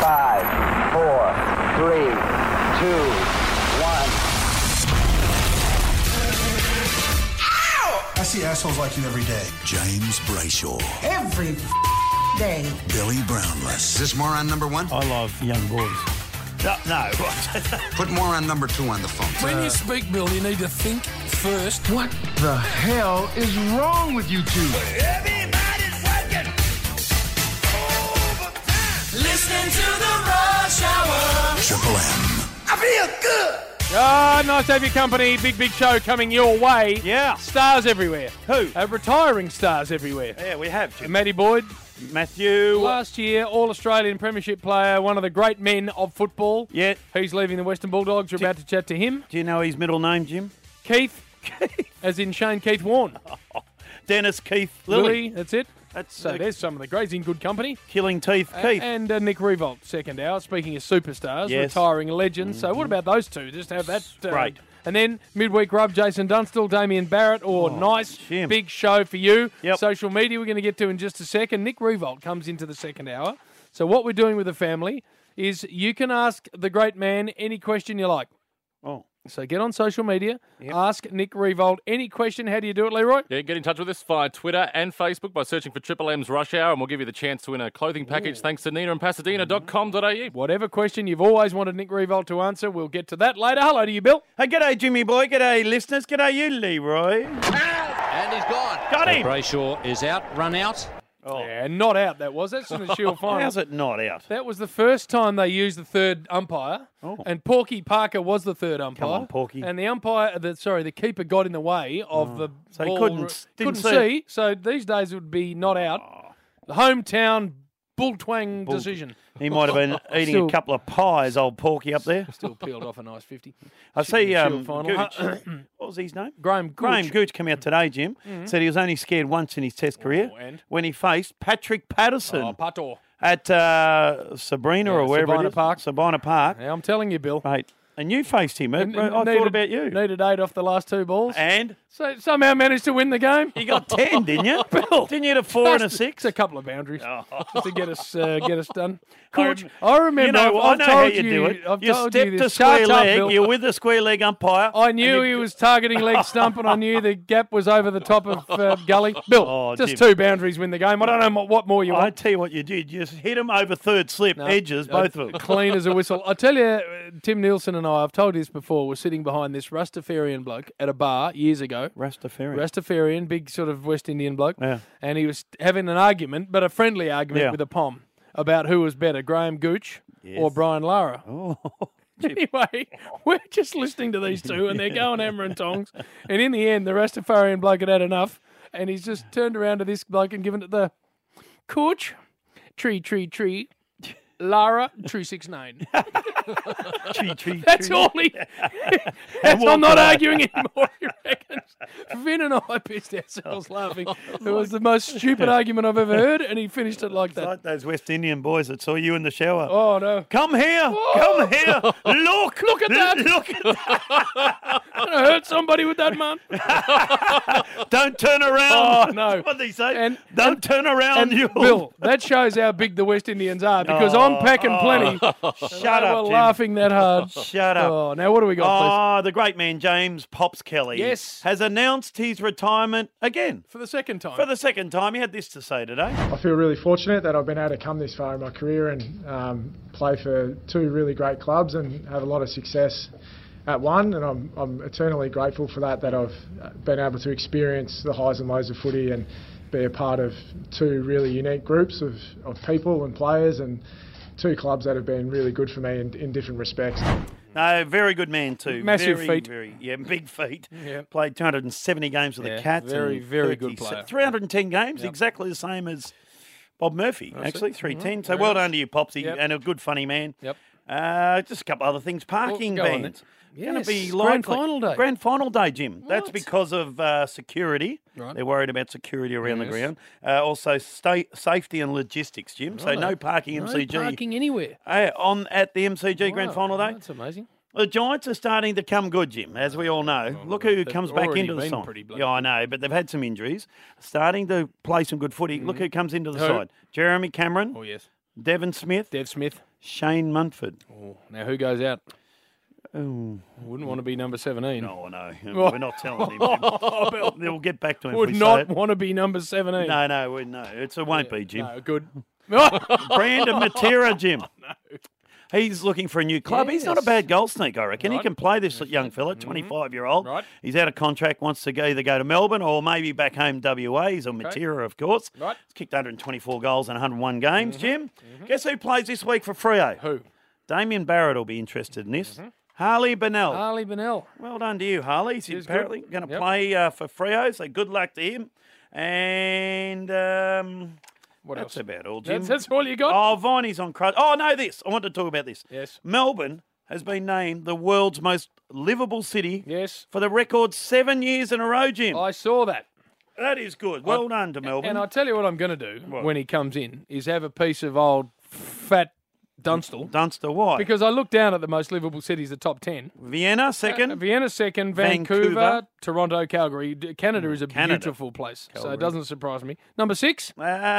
5, 4, 3, 2, 1. I see assholes like you every day. James Brayshaw. Every day. Billy Brownless. Is this moron number one? I love young boys. No. Put moron number 2 on the phone. When you speak, Bill, you need to think first. What the hell is wrong with you two? Everybody's working overtime. Listening to the Rush Hour. Triple M. I feel good. Ah, nice to have your company. Big show coming your way. Yeah. Stars everywhere. Who? Retiring stars everywhere. Yeah, we have. Jim. Matty Boyd, Matthew. last year, All-Australian Premiership player, one of the great men of football. Yeah. He's leaving the Western Bulldogs. We're about to chat to him. Do you know his middle name, Jim? Keith, as in Shane Keith Warne. Dennis Keith Lilly. That's it. That's So there's some of the greats in good company. Killing Teeth Keith. And Nick Revolt, second hour. Speaking of superstars, Yes. retiring legends. So what about those two? Just have that. Great. And then midweek rub, Jason Dunstall, Damien Barrett. Nice Jim. big show for you. Yep. Social media we're going to get to in just a second. Nick Revolt comes into the second hour. So what we're doing with the family is you can ask the great man any question you like. Oh. So get on social media, ask Nick Revolt any question. How do you do it, Leroy? Yeah, get in touch with us via Twitter and Facebook by searching for Triple M's Rush Hour, and we'll give you the chance to win a clothing package thanks to Nina and Pasadena.com.au. Whatever question you've always wanted Nick Revolt to answer, we'll get to that later. Hello to you, Bill. Hey, g'day, Jimmy boy. G'day, listeners. G'day, you, Leroy. And he's gone. Got him. Brayshaw is out, run out. Oh. Yeah, not out that was. That's in the Shield final. How's it not out? That was the first time they used the third umpire, and Porky Parker was the third umpire. Come on, Porky. And the umpire, the keeper got in the way of the So he ball. didn't see see. So these days it would be not out. The hometown bull twang decision. He might have been eating Still- a couple of pies, old Porky up there. Still peeled off a nice 50. I see Shield final. Gooch. What was his name? Graham Gooch come out today, Jim. Said he was only scared once in his test career and? when he faced Patrick Patterson Oh, Pato. at Sabrina or wherever Sabina it is. Park. Sabina Park. Yeah, I'm telling you, Bill. Mate, and you faced him. I Needed- thought about you. Needed 8 off the last 2 balls. And So somehow managed to win the game. you got 10, didn't you? Bill, didn't you get a 4 and a 6? It's a couple of boundaries just to get us done. I Coach, rem- I remember. You know, I've I know how told you do it. I've You told step you to this. square Shut up, leg. Bill. You're with the square leg umpire. I knew and he you- was targeting leg stump, and I knew the gap was over the top of gully. Bill, Oh, just Jim. 2 boundaries win the game. I don't know what more you I want. tell you what you did. You just hit him over third slip, edges, both of them. Clean as a whistle. I tell you, Tim Nielsen and I've told you this before, were sitting behind this Rastafarian bloke at a bar years ago. Rastafarian, big sort of West Indian bloke. Yeah. And he was having an argument, but a friendly argument Yeah. with a pom about who was better, Graham Gooch or Brian Lara. Oh. Anyway, we're just listening to these two, and they're going hammer and tongs. And in the end, the Rastafarian bloke had enough, and he's just turned around to this bloke and given it the Coach, tree, Lara, 369. That's all he. I'm not arguing anymore, he reckons. Vin and I pissed ourselves laughing. It was the most stupid argument I've ever heard, and he finised it like It's that. like those West Indian boys that saw you in the shower. Oh, no. Come here. Come here. Look at that. Look at that. I hurt somebody with that, man. Don't turn around. Oh, no. What did he say? And- Don't turn around, And you. Bill, that shows how big the West Indians are, because I'm packing plenty. Shut They up, were Jim. laughing that hard. Shut up. Oh, now what do we got, Oh, the great man, James Pops Kelly, Yes. has announced his retirement again. please? For the second time. For the second time, he had this to say today. I feel really fortunate that I've been able to come this far in my career and play for 2 really great clubs and have a lot of success at one, and I'm eternally grateful for that I've been able to experience the highs and lows of footy and be a part of 2 really unique groups of people and players, and 2 clubs that have been really good for me in different respects. No, very good man too. Massive very, feet. Big feet. Yeah. Played 270 games with the Cats. very, and very good player. 310 games, exactly the same as Bob Murphy, actually, 310. So Very well nice. done to you, Popsy, Yep. and a good funny man. Yep. Just a couple other things. Parking go on bans. then. Going to be Yes, likely. grand final day. Grand final day, Jim. That's What? because of security. Right. They're worried about security around the Yes. ground. Also, safety and logistics, Jim. So no parking MCG. No parking anywhere. At the MCG Grand Wow, Final day. That's amazing. The Giants are starting to come good, Jim, as we all know. Look who they've comes back already into the been side. pretty bloody Yeah, I know, but they've had some injuries. Starting to play some good footy. Look who comes into the Who? side. Jeremy Cameron, Oh, yes. Devon Smith. Dev Smith. Shane Munford. Oh, now who goes out? Oh, Wouldn't want to be number 17. no. We're not telling him. We'll get back to him. Would if we not say it. want to be number 17. No. It won't be, Jim. No, good. Brandon Matera, Jim. He's looking for a new club. He's not a bad goal sneak, I reckon. He can play this young fella, 25-year-old. Right. He's out of contract, wants to either go to Melbourne or maybe back home WA. He's on Matera, of course. Right. He's kicked 124 goals in 101 games, Jim. Guess who plays this week for Freo? Who? Damien Barrett will be interested in this. Harley Bennell. Harley Bennell. Well done to you, Harley. He's He's apparently good. going to Yep. play for Freo, so good luck to him. And What that's else? about all, Jim. That's all you got? Oh, Viney's on crutch. Oh, no, this. I want to talk about this. Yes. Melbourne has been named the world's most livable city Yes. for the record 7 years in a row, Jim. I saw that. That is good. Well done to Melbourne. And I'll tell you what I'm going to do when he comes in is have a piece of old fat Dunstall. Dunster, why? Because I looked down at the most livable cities, the top 10. Vienna, second. Vienna second, Vancouver, Toronto, Calgary. Canada is a beautiful place, so it doesn't surprise me. Number 6,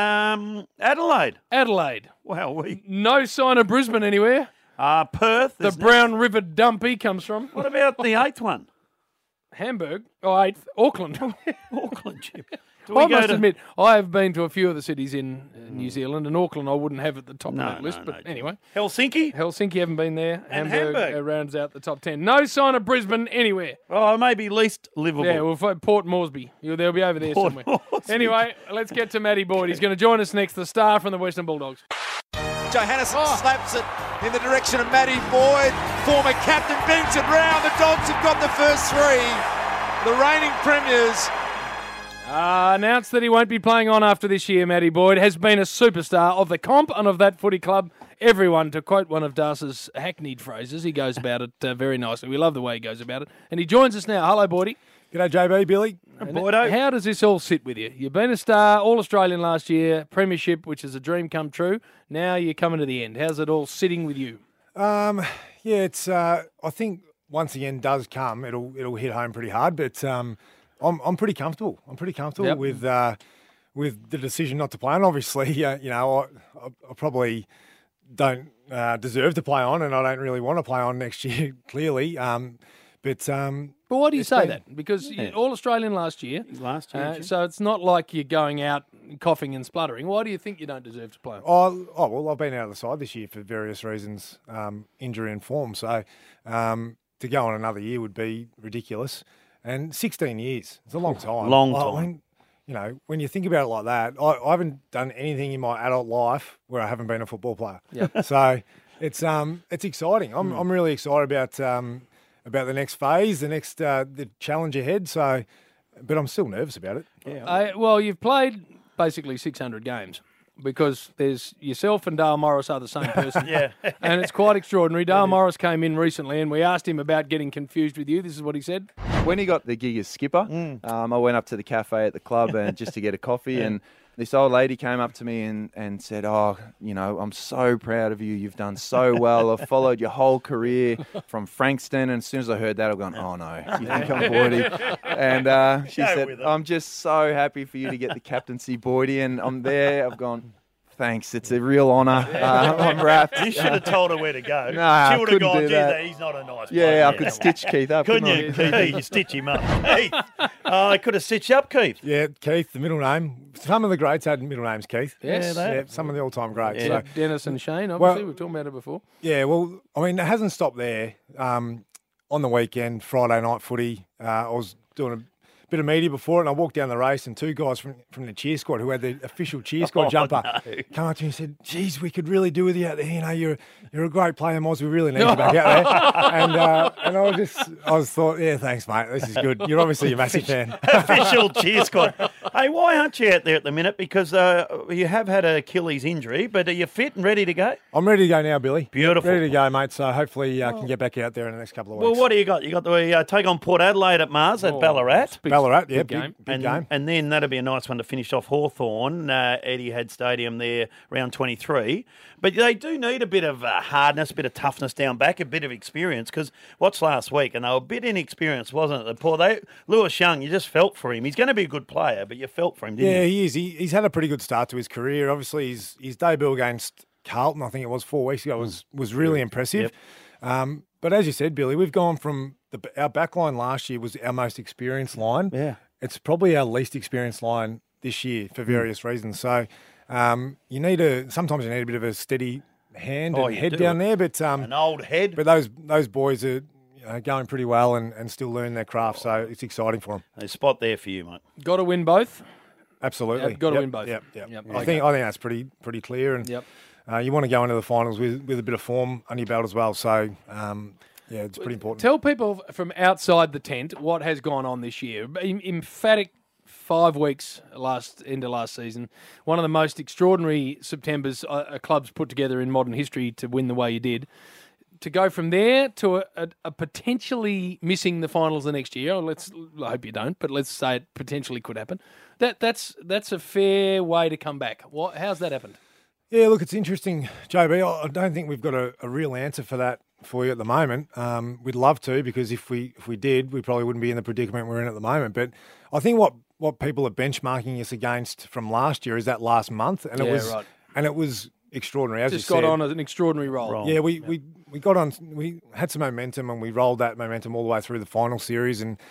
Adelaide. Adelaide. Wow, No sign of Brisbane anywhere. Perth. The Brown River dump he comes from. What about the 8th one? Hamburg. Oh, 8th. Auckland. Auckland, Jim. I must admit, I have been to a few of the cities in New Zealand, and Auckland I wouldn't have at the top of that list. But anyway. Helsinki? Helsinki haven't been there. And Hamburg rounds out the top 10. No sign of Brisbane anywhere. Oh, maybe least livable. Yeah, well, Port Moresby. They'll be over there Port somewhere. Moresby. Anyway, let's get to Matty Boyd. He's going to join us next, the star from the Western Bulldogs. Johannesson slaps it in the direction of Matty Boyd. Former captain bangs it round. The Dogs have got the first three. The reigning premiers. Announced that he won't be playing on after this year, Matty Boyd has been a superstar of the comp and of that footy club. Everyone, to quote one of Darce's hackneyed phrases, he goes about it very nicely. We love the way he goes about it. And he joins us now. Hello, Boydie. G'day, JB, Billy. Boydo. How does this all sit with you? You've been a star, All-Australian last year, Premiership, which is a dream come true. Now you're coming to the end. How's it all sitting with you? Yeah, it's. I think once the end does come, it'll hit home pretty hard. But I'm pretty comfortable. I'm pretty comfortable with the decision not to play on. Obviously, I probably don't deserve to play on, and I don't really want to play on next year. Clearly, but why do you say that? Because you're All-Australian last year. Last year. So it's not like you're going out coughing and spluttering. Why do you think you don't deserve to play Oh on? well, I've been out of the side this year for various reasons, injury and form. So to go on another year would be ridiculous. And 16 years, it's a long time. Long time. I mean, when you think about it like that, I haven't done anything in my adult life where I haven't been a football player. Yeah. So it's exciting. I'm really excited about the next phase, the challenge ahead. So, but I'm still nervous about it. Yeah. Well, you've played basically 600 games because there's yourself and Dale Morris are the same person. Yeah. And it's quite extraordinary. Dale Morris came in recently and we asked him about getting confused with you. This is what he said. When he got the gig as skipper, I went up to the cafe at the club and just to get a coffee and this old lady came up to me and said, I'm so proud of you. You've done so well. I've followed your whole career from Frankston. And as soon as I heard that, I've gone, oh, no, you think I'm Boydie? And she said, I'm just so happy for you to get the captaincy, Boydie. And I'm there. I've gone, thanks. It's a real honour. I'm wrapped. You should have told her where to go. Nah, she would have gone, do gee, that. he's not a nice bloke. Yeah, I could stitch Keith up. Couldn't you, Keith? You stitch him up. Keith. I could have stitched you up, Keith. Yeah, Keith, the middle name. Some of the greats had middle names, Keith. Yes. Yeah, some of the all-time greats. Yeah. So, Dennis and Shane, obviously. We've talked about it before. Yeah, well, I mean, it hasn't stopped there. On the weekend, Friday night footy, I was doing a bit of media before it, and I walked down the race, and two guys from the cheer squad who had the official cheer squad jumper come up to me and said, geez, we could really do with you out there. You know, you're a great player, Moz. We really need you back out there. And I thought, yeah, thanks, mate. This is good. You're obviously a massive fan. Official cheer squad. Hey, why aren't you out there at the minute? Because you have had an Achilles injury, but are you fit and ready to go? I'm ready to go now, Billy. Beautiful. Ready to go, mate. So hopefully I can get back out there in the next couple of weeks. Well, what do you got? You got the take on Port Adelaide at Mars at Ballarat. Ballarat, yeah, big game. Big game. And then that'll be a nice one to finish off Hawthorn, Etihad Stadium there, round 23. But they do need a bit of hardness, a bit of toughness down back, a bit of experience, because what's last week? And they were a bit inexperienced, wasn't it? Lewis Young, you just felt for him. He's going to be a good player, but you felt for him, didn't you? Yeah, he is. He's had a pretty good start to his career. Obviously, his debut against Carlton, I think it was 4 weeks ago, was really impressive. But as you said, Billy, we've gone from our back line last year was our most experienced line. Yeah. It's probably our least experienced line this year for various reasons. So sometimes you need a bit of a steady hand and head down there. But an old head. But those boys are going pretty well and still learning their craft. So it's exciting for them. There's a spot there for you, mate. Got to win both. Absolutely. Got to win both. Yep. I think that's pretty clear. And you want to go into the finals with a bit of form under your belt as well. So, it's pretty important. Tell people from outside the tent what has gone on this year. Emphatic 5 weeks end of last season. One of the most extraordinary Septembers a club's put together in modern history to win the way you did. To go from there to a potentially missing the finals the next year. I hope you don't, but let's say it potentially could happen. That's a fair way to come back. How's that happened? Yeah, look, it's interesting, JB. I don't think we've got a real answer for that for you at the moment. We'd love to, because if we did, we probably wouldn't be in the predicament we're in at the moment. But I think what people are benchmarking us against from last year is that last month, and it was extraordinary. As just you said, got on an extraordinary roll. Yeah, we got on. We had some momentum, and we rolled that momentum all the way through the final series, and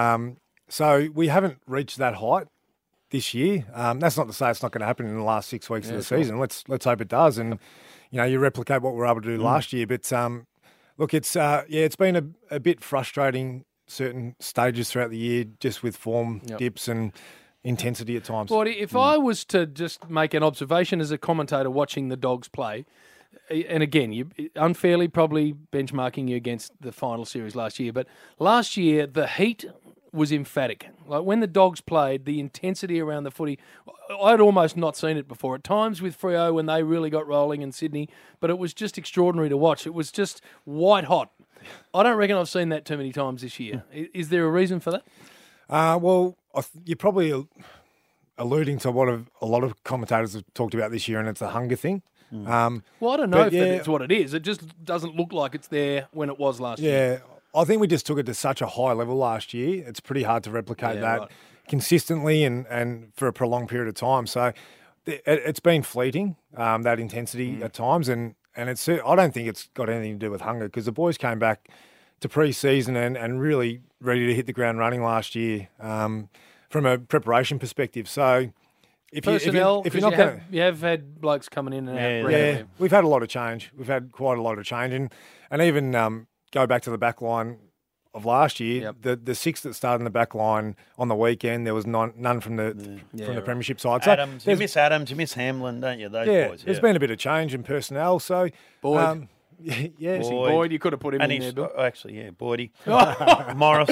so we haven't reached that height this year. That's not to say it's not going to happen in the last 6 weeks of the season. Let's hope it does, and you replicate what we were able to do last year. But look, it's been a bit frustrating certain stages throughout the year, just with form dips and intensity at times. Well, if I was to just make an observation as a commentator watching the Dogs play, and again, you unfairly probably benchmarking you against the final series last year, but last year the heat was emphatic. Like when the Dogs played, the intensity around the footy, I'd almost not seen it before. At times with Freo when they really got rolling in Sydney, but it was just extraordinary to watch. It was just white hot. I don't reckon I've seen that too many times this year. Is there a reason for that? Well, you're probably alluding to what a lot of commentators have talked about this year, and it's a hunger thing. Well, I don't know if that's what it is. It just doesn't look like it's there when it was last year. Yeah, I think we just took it to such a high level last year. It's pretty hard to replicate that consistently and for a prolonged period of time. So it's been fleeting, that intensity at times, and it's. I don't think it's got anything to do with hunger, because the boys came back to pre-season and really ready to hit the ground running last year from a preparation perspective. So if you're not going, you have had blokes coming in and out. Yeah, we've had a lot of change. We've had quite a lot of change, and even go back to the back line of last year. The six that started in the back line on the weekend, there was none from the premiership side. So Adams, you miss Adams, you miss Hamlin, don't you? Those boys. There's been a bit of change in personnel. So Boyd. Boyd, you could have put him in there, Bill. Actually, Boydie. Morris.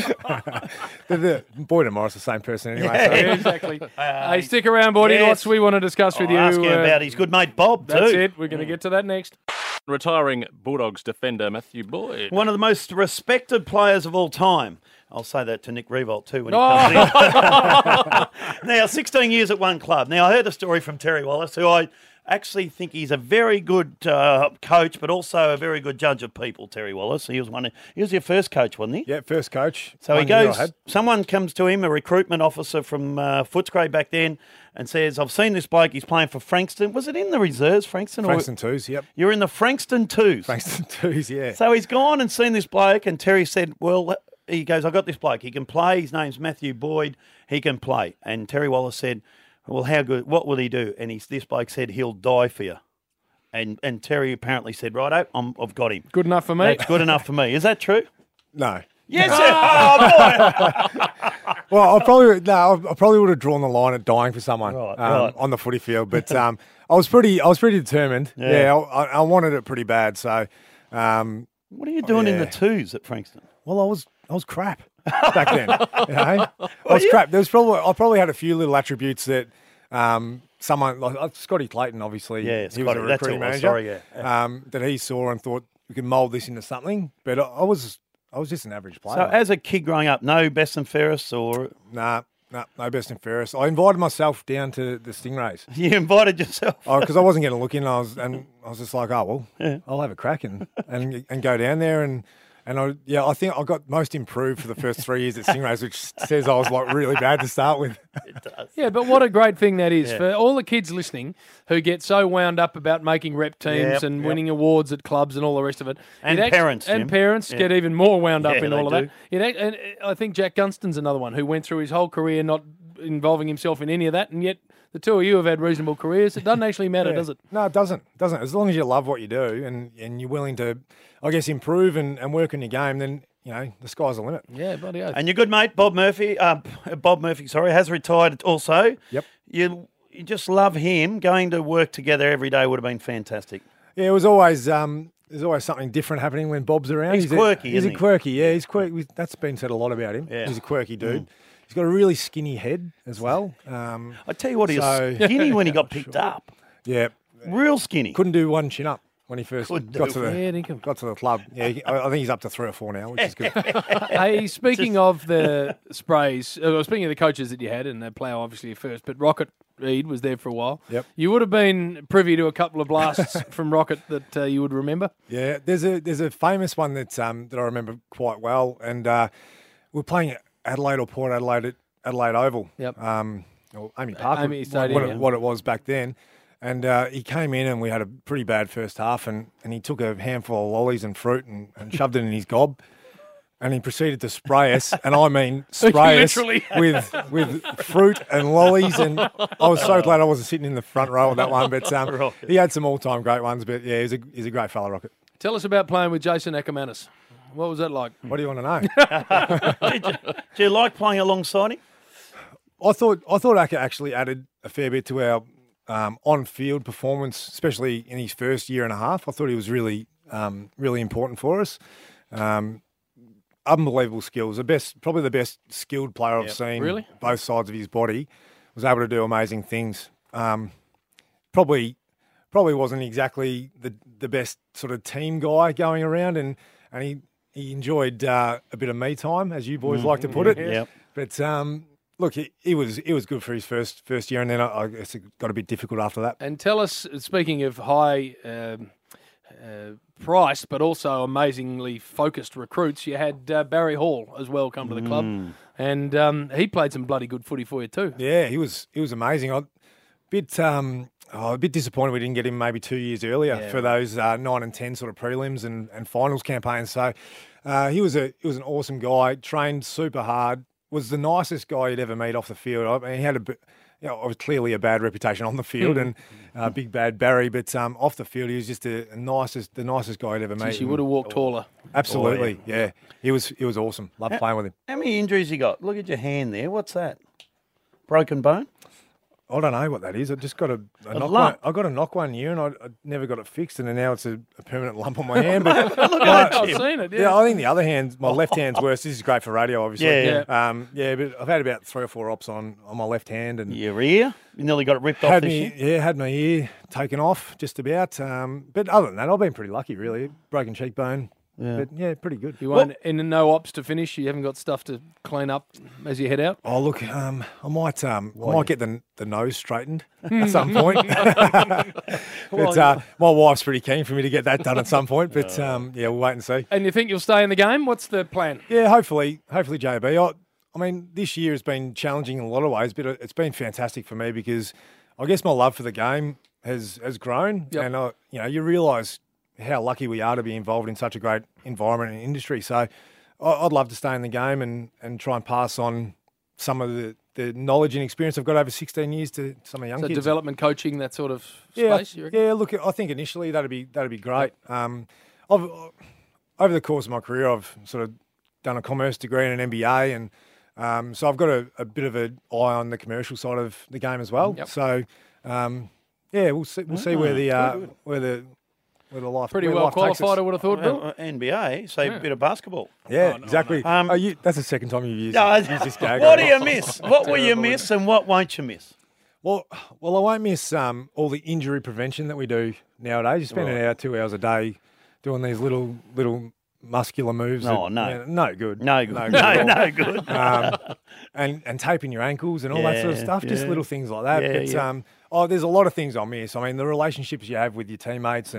Boyd and Morris, the same person anyway. Yeah, exactly. Hey, stick around, Boydie. Lots we want to discuss with you. Ask him about his good mate Bob, too. That's it. We're going to get to that next. Retiring Bulldogs defender Matthew Boyd. One of the most respected players of all time. I'll say that to Nick Revolt too when he comes in. Now, 16 years at one club. Now, I heard a story from Terry Wallace, who I actually think he's a very good coach, but also a very good judge of people, Terry Wallace. He was your first coach, wasn't he? Yeah, first coach. So he goes, someone comes to him, a recruitment officer from Footscray back then, and says, I've seen this bloke, he's playing for Frankston. Was it in the reserves, Frankston? Frankston Twos, yep. You're in the Frankston Twos. Frankston Twos, yeah. So he's gone and seen this bloke, and Terry said, well, he goes, I got this bloke. He can play. His name's Matthew Boyd. He can play. And Terry Wallace said, well, how good? What will he do? And this bloke said, he'll die for you. And Terry apparently said, righto, I've got him. Good enough for me. That's good enough for me. Is that true? No. Yes. Oh, boy. Well, I probably would have drawn the line at dying for someone on the footy field. But I was pretty determined. Yeah, I wanted it pretty bad. So, what are you doing in the twos at Frankston? Well, I was crap back then. I was crap. I probably had a few little attributes that someone like Scotty Clayton, obviously, he was a recruiting manager. That he saw and thought we could mould this into something. But I was just an average player. So as a kid growing up, no best and fairest or no best and fairest. I invited myself down to the Stingrays. You invited yourself? Because I wasn't going to look in. I was just like, I'll have a crack and go down there and And I think I got most improved for the first 3 years at Stingrays, which says I was like really bad to start with. It does. Yeah, but what a great thing that is Yeah. for all the kids listening who get so wound up about making rep teams and winning awards at clubs and all the rest of it. And It parents, And Jim. parents Yeah. get even more wound up Yeah, in they all of do. that. And I think Jack Gunston's another one who went through his whole career not involving himself in any of that, and yet the two of you have had reasonable careers. It doesn't actually matter, does it? No, it doesn't. As long as you love what you do and you're willing to, I guess, improve and work on your game, then, the sky's the limit. Yeah, bloody oath. And your good mate, Bob Murphy, has retired also. Yep. You just love him. Going to work together every day would have been fantastic. Yeah, it was always there's always something different happening when Bob's around. He's quirky, He's isn't a he? quirky, yeah. He's quirky. That's been said a lot about him. Yeah. He's a quirky dude. He's got a really skinny head as well. I tell you what, he was skinny when he got picked up. Yeah. Real skinny. Couldn't do one chin up when he first Couldn't got do to it. got to the club. Yeah, I think he's up to 3 or 4 now, which is good. Hey, speaking of the sprays, speaking of the coaches that you had, and Plough obviously first, but Rocket Reed was there for a while. Yep. You would have been privy to a couple of blasts from Rocket that you would remember. Yeah, there's a famous one that I remember quite well, and we're playing at Adelaide or Port Adelaide at Adelaide Oval. Yep. Or Amy Park, Amy Stadium, what it was back then. And he came in and we had a pretty bad first half, and he took a handful of lollies and fruit and shoved it in his gob. And he proceeded to spray us, and I mean spray us Literally. with fruit and lollies. And I was so glad I wasn't sitting in the front row of that one. But he had some all-time great ones. But yeah, he's a great fella, Rocket. Tell us about playing with Jason Ackermanis. What was that like? What do you want to know? Do you like playing alongside him? I thought Acker actually added a fair bit to our on-field performance, especially in his first year and a half. I thought he was really important for us. Unbelievable skills. Probably the best skilled player I've seen. Really? Both sides of his body. Was able to do amazing things. Probably wasn't exactly the best sort of team guy going around, and he enjoyed a bit of me time, as you boys like to put it. Yep. But look, it was good for his first year, and then I guess it got a bit difficult after that. And tell us, speaking of high price, but also amazingly focused recruits, you had Barry Hall as well come to the club, and he played some bloody good footy for you too. Yeah, he was amazing. A bit disappointed we didn't get him maybe 2 years earlier for those 9 and 10 sort of prelims and finals campaigns. So he was an awesome guy. Trained super hard. Was the nicest guy you'd ever meet off the field. I mean, he had clearly a bad reputation on the field and big bad Barry, but off the field he was just the nicest guy you'd ever meet. She would have walked taller. Absolutely, yeah. He was awesome. Loved playing with him. How many injuries you got? Look at your hand there. What's that? Broken bone? I don't know what that is. I just got a knock lump. I got a knock one year and I never got it fixed, and then now it's a permanent lump on my hand. But Look at I've it, Jim. seen it. yeah, I think the other hand, my left hand's worse. This is great for radio, obviously. Yeah. But I've had about 3 or 4 ops on my left hand, and Your ear? You nearly got it ripped off had this year? had my ear taken off just about. But other than that, I've been pretty lucky, really. Broken cheekbone. Yeah. But yeah, pretty good. You won't, and no ops to finish. You haven't got stuff to clean up as you head out. Oh look, I might get the nose straightened at some point. But my wife's pretty keen for me to get that done at some point. But yeah, we'll wait and see. And you think you'll stay in the game? What's the plan? Yeah, hopefully, JB. I mean, this year has been challenging in a lot of ways, but it's been fantastic for me because I guess my love for the game has grown, and you realise how lucky we are to be involved in such a great environment and industry. So I'd love to stay in the game and try and pass on some of the knowledge and experience I've got over 16 years to some of the young So kids. development coaching, that sort of Yeah, space, you reckon? yeah. Look, I think initially that'd be great. Over the course of my career, I've sort of done a commerce degree and an MBA, and so I've got a bit of an eye on the commercial side of the game as well. Yep. So yeah, we'll see where the life Pretty where well life takes us. qualified, I would have thought, Bill. NBA, so a bit of basketball. Yeah, exactly. That's the second time you've used this gag. What do you miss? What will you miss and what won't you miss? Well, I won't miss all the injury prevention that we do nowadays. You spend an hour, 2 hours a day doing these little muscular moves. No, no. Yeah, no good. No good. No good. And taping your ankles and all that sort of stuff. Just yeah. little things like that. Yeah, But there's a lot of things I'll miss. I mean, the relationships you have with your teammates and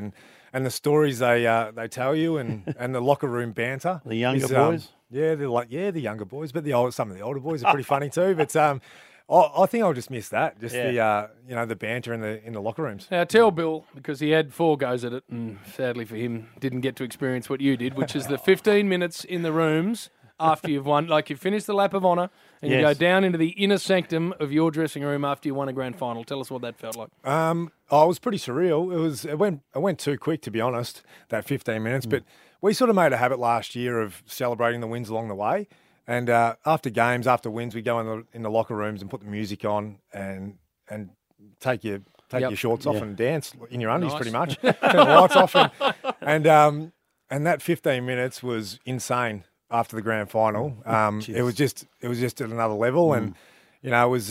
and the stories they tell you, and the locker room banter. The younger boys. Yeah, the younger boys, but some of the older boys are pretty funny too. But I think I'll just miss that, just the banter in the locker rooms. Now tell Bill, because he had 4 goes at it, and sadly for him, didn't get to experience what you did, which is the 15 minutes in the rooms after you've won. Like you finish the lap of honour, and you go down into the inner sanctum of your dressing room after you won a grand final. Tell us what that felt like. It was pretty surreal. It went too quick, to be honest, that 15 minutes. But we sort of made a habit last year of celebrating the wins along the way. And after games, after wins, we go in the locker rooms and put the music on and take your shorts off and dance in your undies, pretty much. Turn the lights off, and that 15 minutes was insane after the grand final. It was just at another level, and it was.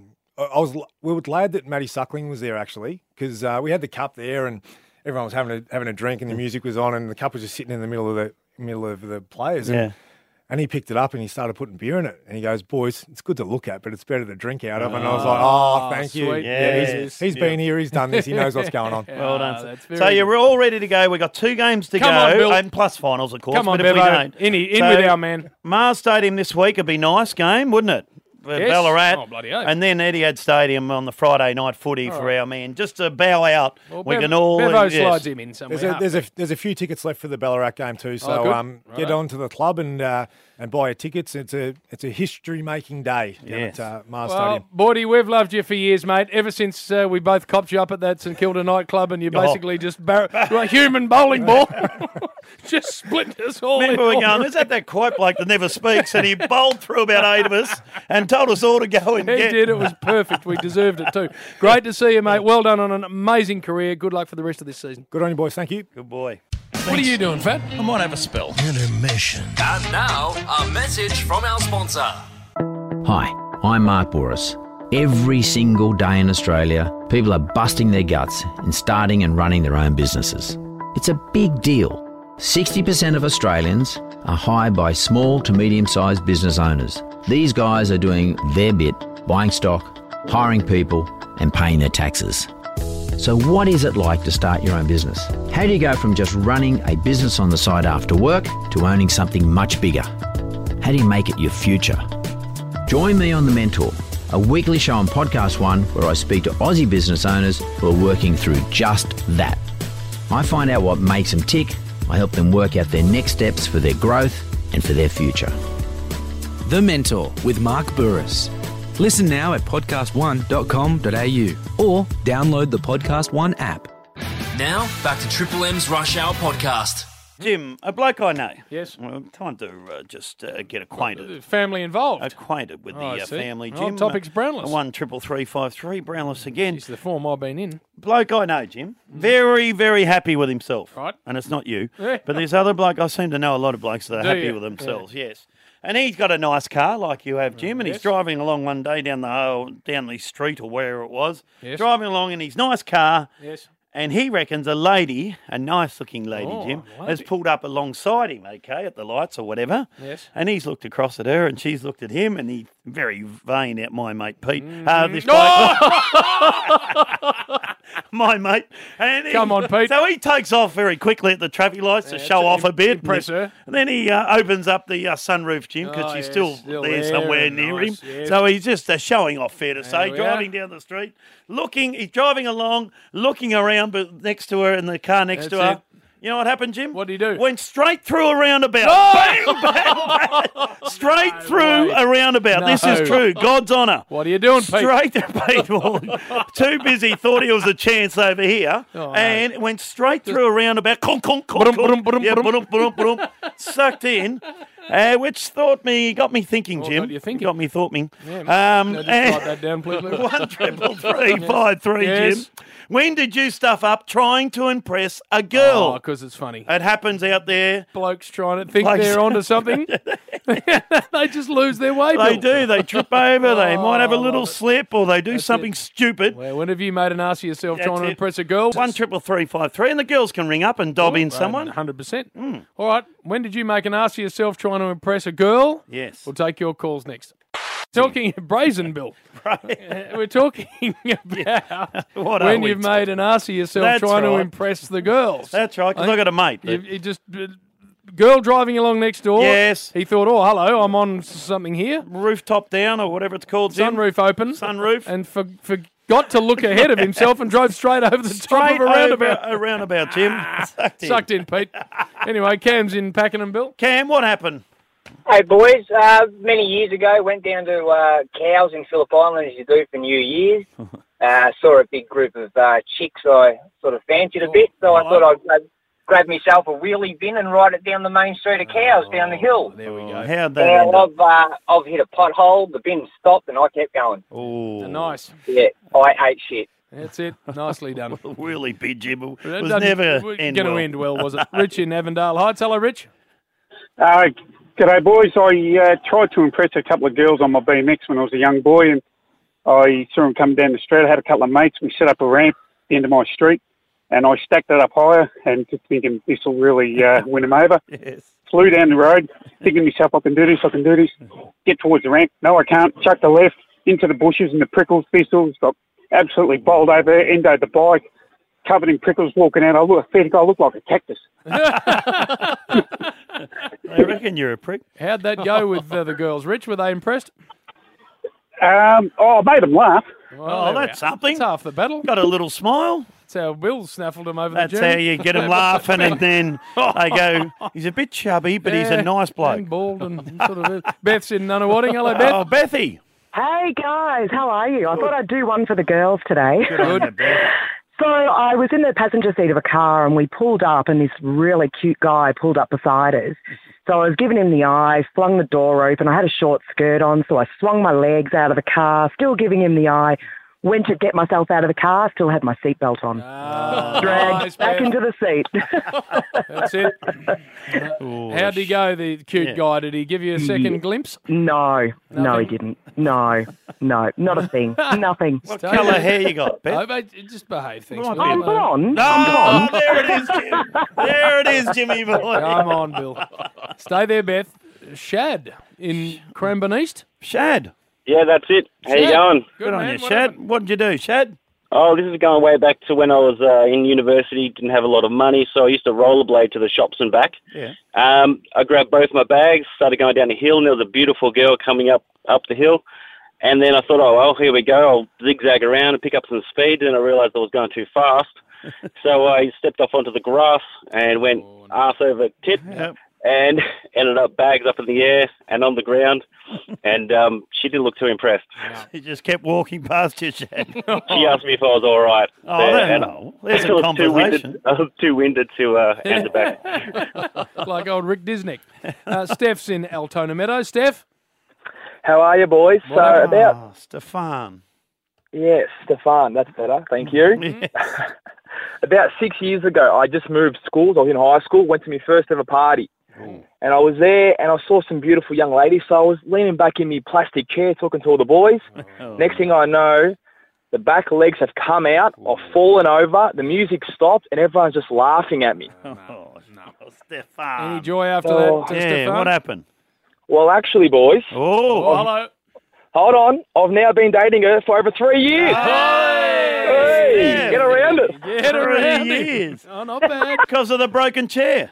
We were glad that Matty Suckling was there actually, because we had the cup there and everyone was having a drink and the music was on and the cup was just sitting in the middle of the players. And he picked it up and he started putting beer in it. And he goes, boys, it's good to look at, but it's better to drink out of. And I was like, thank you. Yeah, he's been here, he's done this, he knows what's going on. Well done. So you're all ready to go. We've got 2 games to go, and plus finals, of course. Come on, but if we don't, in with our man. Mars Stadium this week would be a nice game, wouldn't it? Yes. Ballarat. Oh, bloody oath. And then Etihad Stadium on the Friday night footy for our man. Just to bow out. Well, we can all... Bevo slides him in somewhere. There's a few tickets left for the Ballarat game too, so get on to the club and buy your tickets. It's a history-making day down at Mars Stadium. Bordy, we've loved you for years, mate. Ever since we both copped you up at that St Kilda nightclub and you basically just a human bowling ball. Just split us all. Remember we going, is that quiet bloke that never speaks? And he bowled through about 8 of us and told us all to go and He did. It was perfect. We deserved it too. Great to see you, mate. Well done on an amazing career. Good luck for the rest of this season. Good on you, boys. Thank you. Good boy. What are you doing, Fat? I might have a spell. Intermission. And now, a message from our sponsor. Hi, I'm Mark Bouris. Every single day in Australia, people are busting their guts in starting and running their own businesses. It's a big deal. 60% of Australians are hired by small to medium-sized business owners. These guys are doing their bit, buying stock, hiring people, and paying their taxes. So what is it like to start your own business? How do you go from just running a business on the side after work to owning something much bigger? How do you make it your future? Join me on The Mentor, a weekly show on Podcast One where I speak to Aussie business owners who are working through just that. I find out what makes them tick. I help them work out their next steps for their growth and for their future. The Mentor with Mark Bouris. Listen now at podcastone.com.au or download the Podcast One app. Now, back to Triple M's Rush Hour podcast. Jim, a bloke I know. Yes. Well, time to just get acquainted. Family involved. Acquainted with the family, Jim. Topics Brownless. 133353, Brownless again. It's the form I've been in. Bloke I know, Jim. Very, very happy with himself. Right. And it's not you. Yeah. But there's other bloke, I seem to know a lot of blokes that are Do happy you? with themselves, yes. And he's got a nice car like you have, Jim, and he's driving along one day down the street or where it was, driving along in his nice car. Yes. And he reckons a lady, a nice-looking lady, Jim, lady. has pulled up alongside him, okay, at the lights or whatever. Yes. And he's looked across at her, and she's looked at him, and he very vain at my mate Pete. This bloke, my mate. And Come on, Pete. So he takes off very quickly at the traffic lights to show off a bit. Impress her. And then he opens up the sunroof, Jim, because she's still there somewhere near him. Yes. So he's just showing off, fair to say, we driving down the street, he's driving along, looking around, but next to her in the car next to her. it. You know what happened, Jim? What did he do? Went straight through a roundabout. Bang, bang, bang. Straight through a roundabout. No. This is true. God's honour. What are you doing, Pete? Straight to Pete. Too busy, thought he was a chance over here, and went straight through a roundabout. Conk, conk, conk, conk. Yeah, ba-dum, ba-dum, ba-dum. Sucked in. Which got me thinking, Jim. Got you thinking. Got me thoughting. Yeah, just write that down, please. 133353, Yes. Jim. When did you stuff up trying to impress a girl? Oh, because it's funny. It happens out there. Blokes trying to think they're onto something. They just lose their way, They Bill. do. They trip over. They might have a little slip, or they do something stupid. Well, when have you made an ass of yourself That's trying to it. impress a girl? 133353, and the girls can ring up and dob in someone. 100%. All right. When did you make an ass of yourself trying to impress a girl? Yes. We'll take your calls next. Talking brazen, Bill. We're talking about What are when we you've made an ass of yourself That's trying to right. impress the girls. That's right, because I got a mate. You just girl driving along next door. Yes. He thought, oh, hello, I'm on something here. Rooftop down or whatever it's called, Jim. Sunroof open. Sunroof. And forgot to look ahead of himself and drove straight over the top of a roundabout. A roundabout, Jim. Sucked in, Pete. Anyway, Cam's in Pakenham, Bill. Cam, what happened? Hey, boys. Many years ago, went down to Cows in Phillip Island, as you do for New Year's. Saw a big group of chicks I sort of fancied a bit, so I thought I'd grab myself a wheelie bin and ride it down the main street of Cows, down the hill. There we go. How'd that end up? I've hit a pothole, the bin stopped, and I kept going. Oh, nice. Yeah, I ate shit. That's it. Nicely done. The wheelie bin, Jim, was That never going end to well. end well, was it? Rich in Avondale Heights. Hello, Rich. G'day, boys. I tried to impress a couple of girls on my BMX when I was a young boy, and I saw them coming down the street. I had a couple of mates. We set up a ramp at the end of my street, and I stacked it up higher and just thinking this will really win them over. Yes. Flew down the road, thinking to myself, I can do this. Get towards the ramp. No, I can't. Chuck the left into the bushes and the prickles, thistles. Got absolutely bowled over, endoed the bike, covered in prickles, walking out. I think I look like a cactus. I reckon you're a prick. How'd that go with the girls? Rich, were they impressed? I made them laugh. Oh, that's something. That's half the battle. Got a little smile. That's how Bill snaffled him over That's the journey. how you get him laughing, and then they go, he's a bit chubby, but he's a nice bloke. And bald and sort of. Beth's in Nunawading. Hello, Beth. Oh, Bethy. Hey guys, how are you? I thought I'd do one for the girls today. Good. So I was in the passenger seat of a car and we pulled up and this really cute guy pulled up beside us. So I was giving him the eye, flung the door open. I had a short skirt on, so I swung my legs out of the car, still giving him the eye. Went to get myself out of the car, still had my seatbelt on. Dragged back into the seat. That's it. How'd he go, the cute guy? Did he give you a second glimpse? No, he didn't. No, not a thing. Nothing. What colour hair you got, Beth? Oh, mate, just behave. Thanks. I'm blonde. Oh, there it is, Jim. There it is, Jimmy boy. Come on, Bill. Stay there, Beth. Shad in Cranbourne East. Shad. Yeah, that's it. How you Shad. going? Good on you, Shad. What did you do, Shad? Oh, this is going way back to when I was in university, didn't have a lot of money, so I used to rollerblade to the shops and back. Yeah. I grabbed both my bags, started going down the hill, and there was a beautiful girl coming up the hill. And then I thought, oh, well, here we go. I'll zigzag around and pick up some speed. Then I realised I was going too fast. So I stepped off onto the grass and went arse over tit. Yep. And ended up bags up in the air and on the ground. And she didn't look too impressed. He just kept walking past you, Shad. She asked me if I was all right. Oh, there's I a was conversation. I was too winded to answer back. Like old Rick Disnick. Steph's in Altona Meadows. Steph? How are you, boys? Stefan. Yes, Stefan, that's better. Thank you. About 6 years ago, I just moved schools. I was in high school, went to my first ever party. And I was there and I saw some beautiful young ladies. So I was leaning back in my plastic chair talking to all the boys. Next thing I know, the back legs have come out. I've fallen over. The music stopped and everyone's just laughing at me. Oh, no, Stefan. Any joy after that, Yeah, Stefan? what happened? Well, actually, boys. Oh, hello. Hold on. I've now been dating her for over 3 years. Hey, get around it. Get around 3 it. years. Oh, not bad. Because of the broken chair.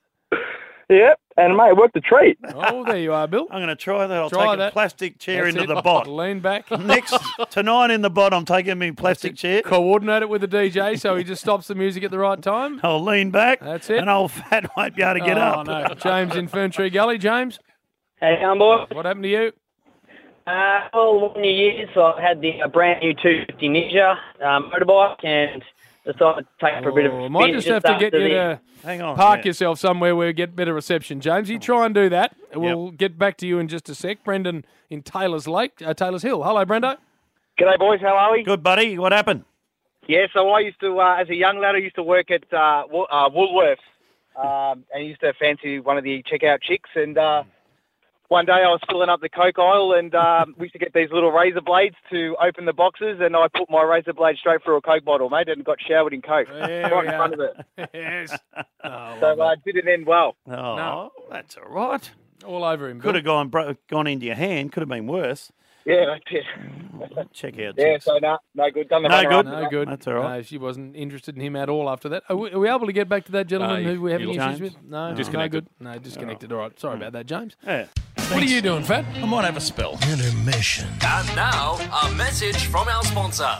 Yep, and mate, it worked a treat. Oh, there you are, Bill. I'm going to try that. I'll Try take a that. plastic chair That's into it. the bot. Lean back. Next, tonight in the bot, I'm taking me plastic chair. Coordinate it with the DJ so he just stops the music at the right time. I'll lean back. That's it. And old fat won't be able to get up. No. James in Ferntree Gully. James? Hey, boy. What happened to you? Well, 1 year, so I had the brand new 250 Ninja motorbike and decided to take it for a bit of a spin. Might just have to get you to Hang on. park yourself somewhere where we get better reception, James. You try and do that. We'll get back to you in just a sec. Brendan in Taylor's Hill. Hello, Brendo. G'day, boys. How are we? Good, buddy. What happened? Yeah, so I used to, as a young lad, I used to work at Woolworths and used to fancy one of the checkout chicks. And one day I was filling up the Coke aisle and we used to get these little razor blades to open the boxes, and I put my razor blade straight through a Coke bottle, mate, and got showered in Coke right in front of it. Yes. So I didn't end well. Oh, No. that's all right. All over him. Could have gone into your hand. Could have been worse. Yeah, that's it. Check out. Yeah, Chicks. so no good. Done the No runner good. up. No good. That's all right. No, she wasn't interested in him at all after that. Are we able to get back to that gentleman No, who we're having he issues looked- with? No, Disconnected. no good. No, disconnected. All right. Sorry about that, James. Yeah. What are you doing, Fat? I might have a spell. Intermission. And now, a message from our sponsor.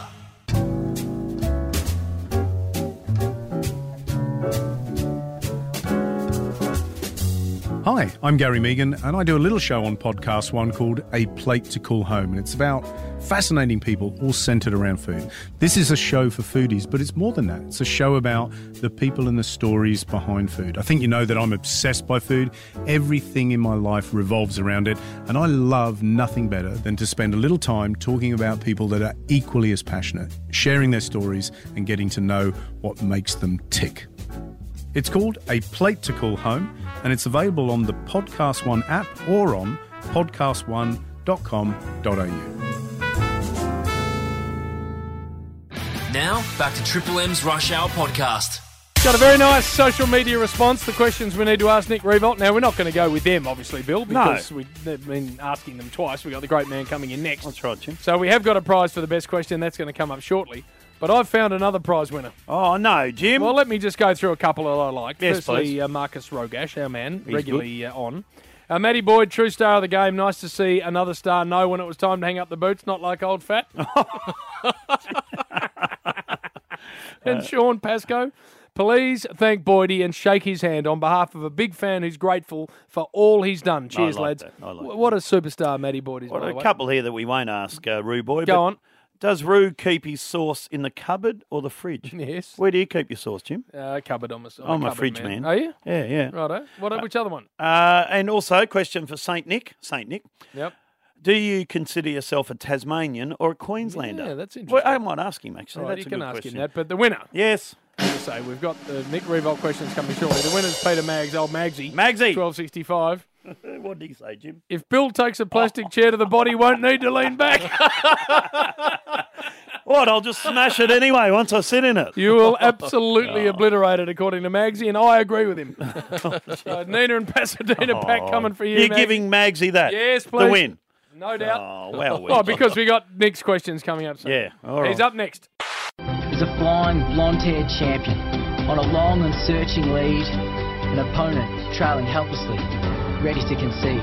Hi, I'm Gary Megan, and I do a little show on Podcast One called A Plate to Call Home, and it's about fascinating people all centred around food. This is a show for foodies, but it's more than that. It's a show about the people and the stories behind food. I think you know that I'm obsessed by food. Everything in my life revolves around it, and I love nothing better than to spend a little time talking about people that are equally as passionate, sharing their stories and getting to know what makes them tick. It's called A Plate to Call Home, and it's available on the Podcast One app or on podcastone.com.au. Now, back to Triple M's Rush Hour podcast. Got a very nice social media response. The questions we need to ask Nick Revolt. Now, we're not going to go with them, obviously, Bill, because we've been asking them twice. We've got the great man coming in next. That's right, Jim. So we have got a prize for the best question. That's going to come up shortly. But I've found another prize winner. Oh, no, Jim. Well, let me just go through a couple that I like. Yes, Firstly, please. Marcus Rogash, our man, He's regularly on. Matty Boyd, true star of the game. Nice to see another star know when it was time to hang up the boots, not like old Fat. And Sean Pascoe, please thank Boydie and shake his hand on behalf of a big fan who's grateful for all he's done. Cheers, I like lads. that. I like What a superstar Matty Boyd is, Well, by the a way. couple here that we won't ask Roo Boy. Go on. Does Roo keep his sauce in the cupboard or the fridge? Yes. Where do you keep your sauce, Jim? Cupboard. I'm I'm a cupboard fridge man. Are you? Yeah, yeah. Righto. Which other one? And also, question for Saint Nick. Saint Nick. Yep. Do you consider yourself a Tasmanian or a Queenslander? Yeah, that's interesting. Well, I might ask him, actually. Right, That's you a can good ask question. him that. But the winner. Yes. As I say, we've got the Nick Revolt questions coming shortly. The winner's Peter Maggs, old Magsy. Magsy. 1265. What did he say, Jim? If Bill takes a plastic chair to the body, won't need to lean back. What? I'll just smash it anyway once I sit in it. You will absolutely obliterate it, according to Magsy, and I agree with him. So Nina and Pasadena pack coming for you, You're Magsy. giving Magsy that? Yes, please. The win? No doubt. Oh, well. Oh, because we got Nick's questions coming up soon. Yeah, all right. He's up next. Is a flying blonde-haired champion on a long and searching lead, an opponent trailing helplessly, ready to concede.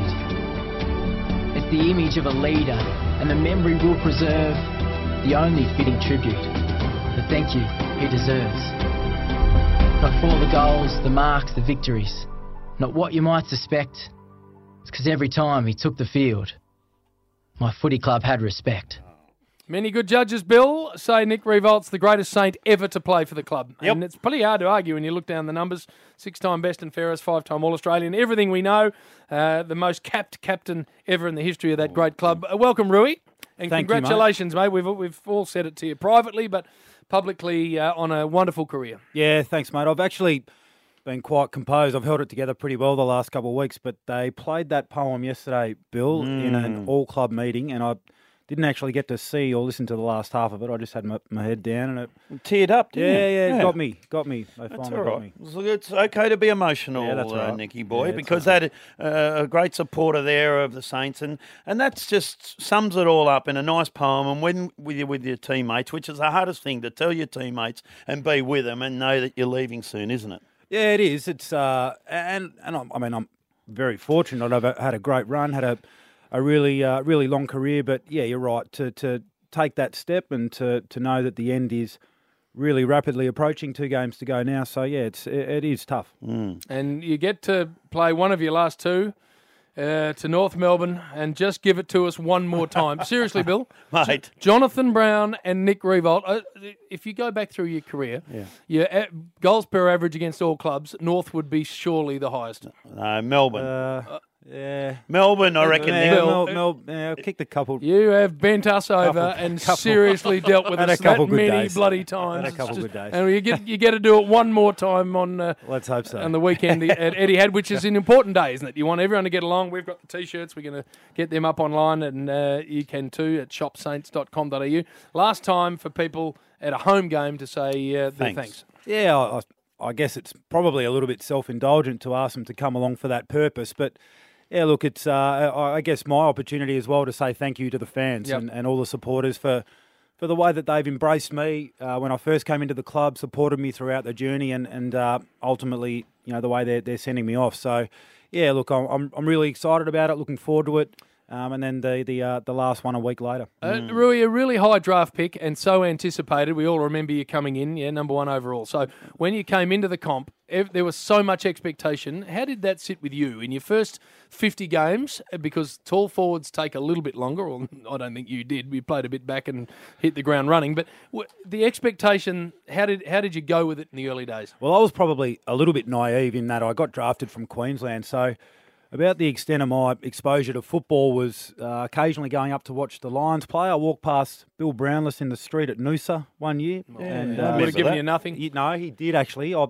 It's the image of a leader, and the memory will preserve the only fitting tribute, the thank you he deserves. Not for the goals, the marks, the victories, not what you might suspect. It's because every time he took the field, my footy club had respect. Many good judges, Bill, say Nick Revolt's the greatest Saint ever to play for the club. Yep. And it's pretty hard to argue when you look down the numbers. 6-time best and fairest, 5-time All-Australian. Everything we know, the most capped captain ever in the history of that great club. Welcome, Rui. And Thank you, mate. congratulations, mate. We've all said it to you privately, but publicly on a wonderful career. Yeah, thanks, mate. I've actually been quite composed. I've held it together pretty well the last couple of weeks, but they played that poem yesterday, Bill, in an all-club meeting, and I didn't actually get to see or listen to the last half of it. I just had my head down and it teared up, didn't you? Yeah, it got me. They That's finally all got right. me. It's okay to be emotional, Yeah, that's right. Nicky boy, Yeah, because that's that a great supporter there of the Saints, and that's just sums it all up in a nice poem. And when with your teammates, which is the hardest thing to tell your teammates and be with them and know that you're leaving soon, isn't it? Yeah, it is. It's and I'm very fortunate. I've had a great run, had a really long career, but yeah, you're right. To take that step and to know that the end is really rapidly approaching, 2 games to go now. So yeah, it is tough. And you get to play one of your last 2 to North Melbourne and just give it to us one more time. Seriously, Bill. Mate. Jonathan Brown and Nick Revolt, if you go back through your career, your goals per average against all clubs, North would be surely the highest. Melbourne. Yeah, Melbourne, I reckon. I've kicked a couple. You have bent us over and seriously dealt with Had us a couple that good many days. bloody times. Had a couple It's good days. And you get to do it one more time on. Let's hope so. On the weekend at Etihad, which is an important day, isn't it? You want everyone to get along. We've got the T-shirts. We're going to get them up online, and you can too at shopsaints.com.au. Last time for people at a home game to say their thanks. Yeah, I guess it's probably a little bit self-indulgent to ask them to come along for that purpose, but Yeah, look, it's I guess my opportunity as well to say thank you to the fans and all the supporters for the way that they've embraced me when I first came into the club, supported me throughout the journey, and ultimately, the way they're sending me off. So, yeah, look, I'm really excited about it, looking forward to it. And then the last one a week later. Rui, a really high draft pick and so anticipated. We all remember you coming in, number 1 overall. So when you came into the comp, there was so much expectation. How did that sit with you in your first 50 games? Because tall forwards take a little bit longer, or I don't think you did. You played a bit back and hit the ground running. But the expectation, how did you go with it in the early days? Well, I was probably a little bit naive in that I got drafted from Queensland, so about the extent of my exposure to football was occasionally going up to watch the Lions play. I walked past Bill Brownless in the street at Noosa one year. And would have given you nothing? No, he did actually. No,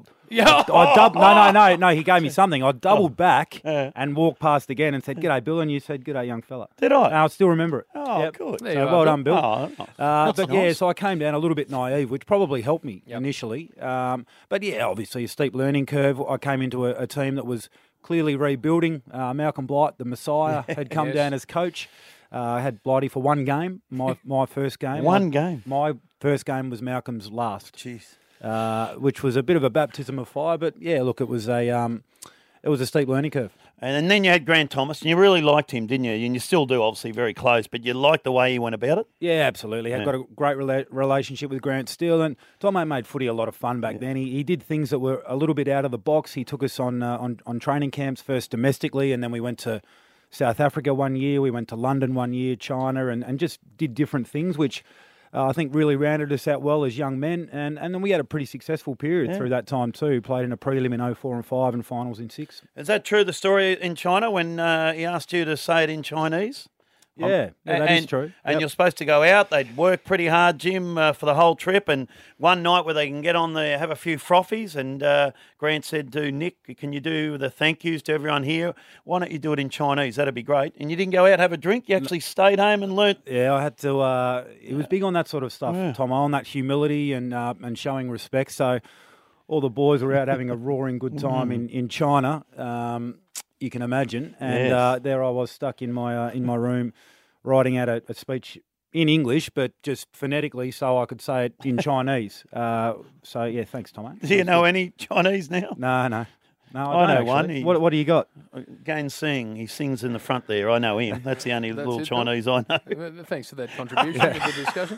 he gave me something. I doubled back and walked past again and said, "G'day, Bill," and you said, "G'day, young fella." Did I? And I still remember it. Oh, good. So well done, Bill. Oh, nice. But yeah, so I came down a little bit naive, which probably helped me initially. But yeah, obviously a steep learning curve. I came into a team that was clearly rebuilding. Malcolm Blight, the Messiah, had come down as coach. I had Blighty for one game, my first game. One game? My first game was Malcolm's last. Jeez. Which was a bit of a baptism of fire, but yeah, look, it was a steep learning curve. And then you had Grant Thomas, and you really liked him, didn't you? And you still do, obviously, very close, but you liked the way he went about it? Yeah, absolutely. I've got a great relationship with Grant still, and Tomo made footy a lot of fun back then. He did things that were a little bit out of the box. He took us on training camps, first domestically, and then we went to South Africa one year, we went to London one year, China, and just did different things, which I think really rounded us out well as young men. And then we had a pretty successful period through that time too. Played in a prelim in 04 and 5 and finals in 6. Is that true, the story in China when he asked you to say it in Chinese? Yeah, that is true. And you're supposed to go out. They'd work pretty hard, Jim, for the whole trip. And one night where they can get on there, have a few frothies. And Grant said to Nick, "Can you do the thank yous to everyone here? Why don't you do it in Chinese? That'd be great." And you didn't go out and have a drink. You actually stayed home and learnt. Yeah, I had to. It was big on that sort of stuff, Tom, on that humility and showing respect. So all the boys were out having a roaring good time in China. You can imagine, and there I was stuck in my room, writing out a speech in English, but just phonetically, so I could say it in Chinese. So yeah, thanks, Tomo. Do you know any Chinese now? No. I know one. What do you got? Gan Sing. He sings in the front there. I know him. That's the only little Chinese I know. Thanks for that contribution to the discussion.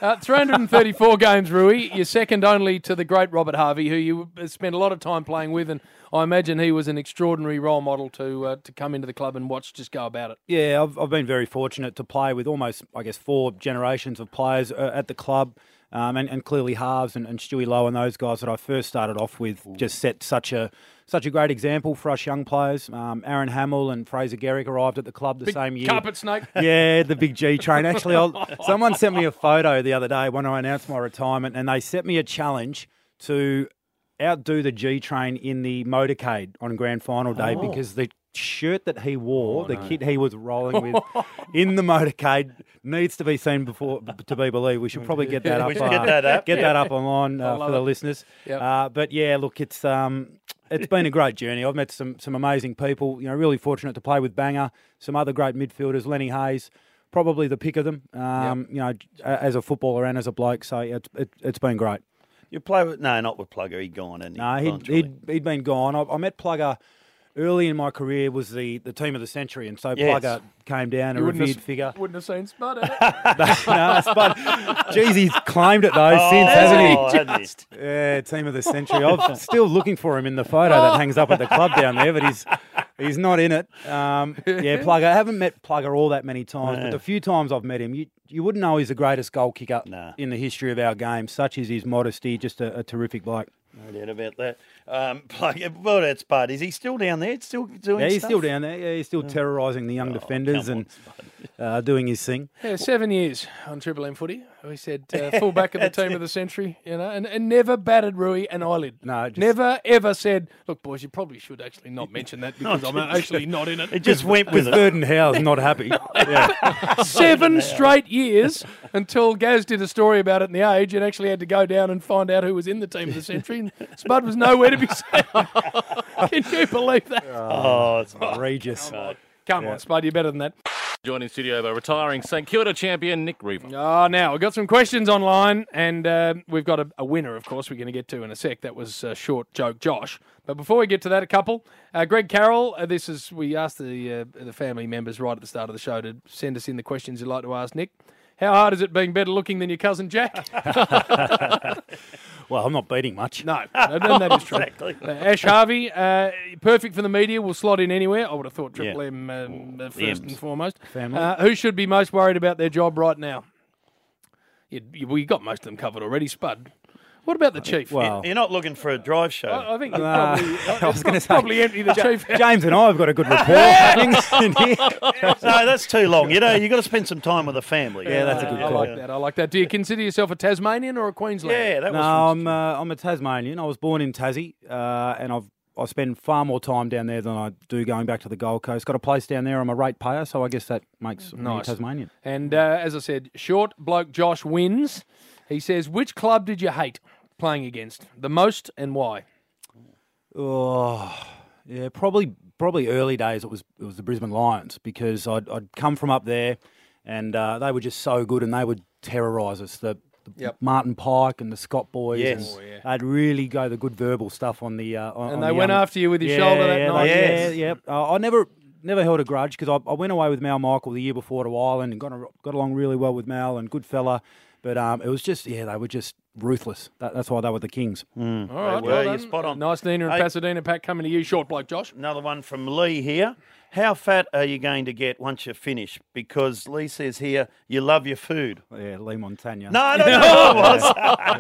334 games, Rui. You're second only to the great Robert Harvey, who you spent a lot of time playing with, and I imagine he was an extraordinary role model to come into the club and watch just go about it. Yeah, I've been very fortunate to play with almost, I guess, 4 generations of players at the club. And clearly Harves and Stewie Lowe and those guys that I first started off with just set such a great example for us young players. Aaron Hamill and Fraser Garrick arrived at the club the same year. Carpet snake. Yeah, the big G train. Actually, someone sent me a photo the other day when I announced my retirement, and they set me a challenge to outdo the G train in the motorcade on grand final day because the shirt that he wore, kit he was rolling with in the motorcade needs to be seen before to be believed. We should probably get that up. Get that up online for the listeners. Yep. But yeah, look, it's been a great journey. I've met some amazing people. Really fortunate to play with Banger, some other great midfielders. Lenny Hayes, probably the pick of them. As a footballer and as a bloke. So it's been great. You play with not with Plugger. He'd gone, and he'd been gone. I met Plugger early in my career, was the team of the century, and so Plugger came down, a revered figure. Wouldn't have seen Spud, had it? No, Spud. Geez, he's claimed it though since, hasn't he? Yeah, team of the century. I'm still looking for him in the photo that hangs up at the club down there, but he's not in it. Plugger. I haven't met Plugger all that many times, but the few times I've met him, you wouldn't know he's the greatest goal kicker in the history of our game. Such is his modesty, just a terrific bloke. No doubt about that. Well, that's Spud. Is he still down there? Still doing stuff? Yeah, he's still down there. Yeah, he's still terrorising the young defenders and doing his thing. Yeah, 7 years on Triple M footy. We said full back of the team of the century, and never batted Rui an eyelid. No, never ever said, "Look, boys, you probably should actually not mention that because I'm actually not in it." It just went with it. Verdon Howe's not happy. Yeah. 7 straight years until Gaz did a story about it in The Age and actually had to go down and find out who was in the team of the century. And Spud was nowhere to be seen. Can you believe that? Oh, it's outrageous. Come on, Spud, you're better than that. Joined in studio by retiring St Kilda champion Nick Reaver. Oh, now, we've got some questions online, and we've got a winner, of course, we're going to get to in a sec. That was Short Joke Josh. But before we get to that, a couple. Greg Carroll, we asked the family members right at the start of the show to send us in the questions you'd like to ask Nick. How hard is it being better looking than your cousin Jack? Well, I'm not beating much. No, that is true. Exactly. Ash Harvey, perfect for the media, will slot in anywhere. I would have thought Triple M first and foremost. Family. Who should be most worried about their job right now? We got most of them covered already, Spud. What about the Chief? Well, You're not looking for a drive show. I think you I was going to say, probably empty the Chief. James and I have got a good rapport happening in here. No, that's too long. You've got to spend some time with the family. Yeah, that's a good call. I like that. Do you consider yourself a Tasmanian or a Queenslander? Yeah, that was. No, I'm a Tasmanian. I was born in Tassie, and I spend far more time down there than I do going back to the Gold Coast. Got a place down there. I'm a ratepayer, so I guess that makes me Tasmanian. And as I said, Short Bloke Josh wins. He says, which club did you hate playing against the most and why? Oh, yeah, probably early days. It was the Brisbane Lions because I'd come from up there, and they were just so good, and they would terrorise us. The Martin Pike and the Scott boys. Yes. And they'd really go the good verbal stuff on the. And they went after you with your shoulder that night. Yeah. I never held a grudge because I went away with Mal Michael the year before to Ireland and got along really well with Mal and good fella. But it was just, they were just ruthless. That's why they were the Kings. All right, well, you're spot on. Nice Nina and Pasadena Pat coming to you, Short Bloke Josh. Another one from Lee here. How fat are you going to get once you finish? Because Lee says here, you love your food. Yeah, Lee Montagna. No, it was.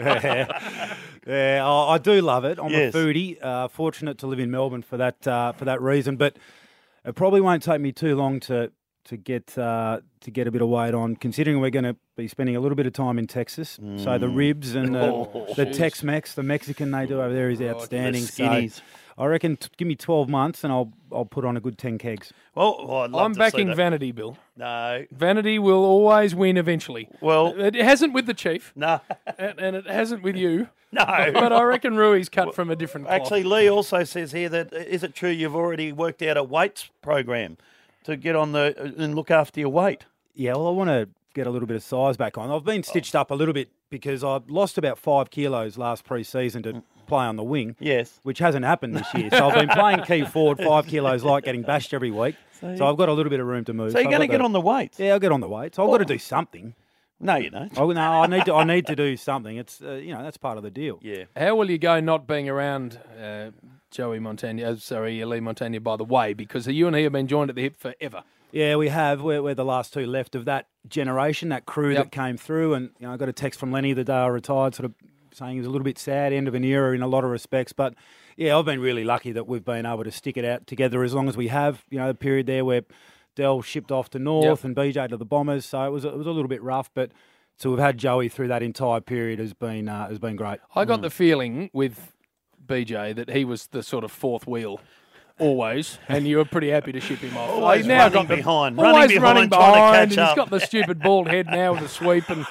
Yeah, I do love it. I'm a foodie. Fortunate to live in Melbourne for that reason. But it probably won't take me too long to get a bit of weight on, considering we're going to be spending a little bit of time in Texas. So the ribs and the Tex-Mex, the Mexican they do over there is outstanding. So I reckon give me 12 months and I'll put on a good 10 kegs. Well, I'd love I'm to backing see that. Vanity, Bill. No. Vanity will always win eventually. Well, it hasn't with the Chief. No. And it hasn't with you. No. But I reckon Rui's cut from a different cloth. Actually, Lee also says here that, is it true you've already worked out a weights program to get on and look after your weight? Yeah, well, I want to get a little bit of size back on. I've been stitched up a little bit because I lost about 5 kilos last pre-season to play on the wing. Yes. Which hasn't happened this year. So I've been playing key forward, 5 kilos light, getting bashed every week. So I've got a little bit of room to move. So you're going to get on the weights? Yeah, I'll get on the weights. I've got to do something. No, you don't. I need to do something. It's that's part of the deal. Yeah. How will you go not being around Lee Montagna, by the way, because you and he have been joined at the hip forever. Yeah, we have. We're the last two left of that generation, that crew that came through. And I got a text from Lenny the day I retired, sort of saying he was a little bit sad, end of an era in a lot of respects. But yeah, I've been really lucky that we've been able to stick it out together as long as we have. The period there where Dell shipped off to North and BJ to the Bombers, so it was a little bit rough, but to have had Joey through that entire period has been great. I got the feeling with BJ that he was the sort of fourth wheel. Always, and you were pretty happy to ship him off. Always running behind, trying to catch up. He's got the stupid bald head now with the sweep, and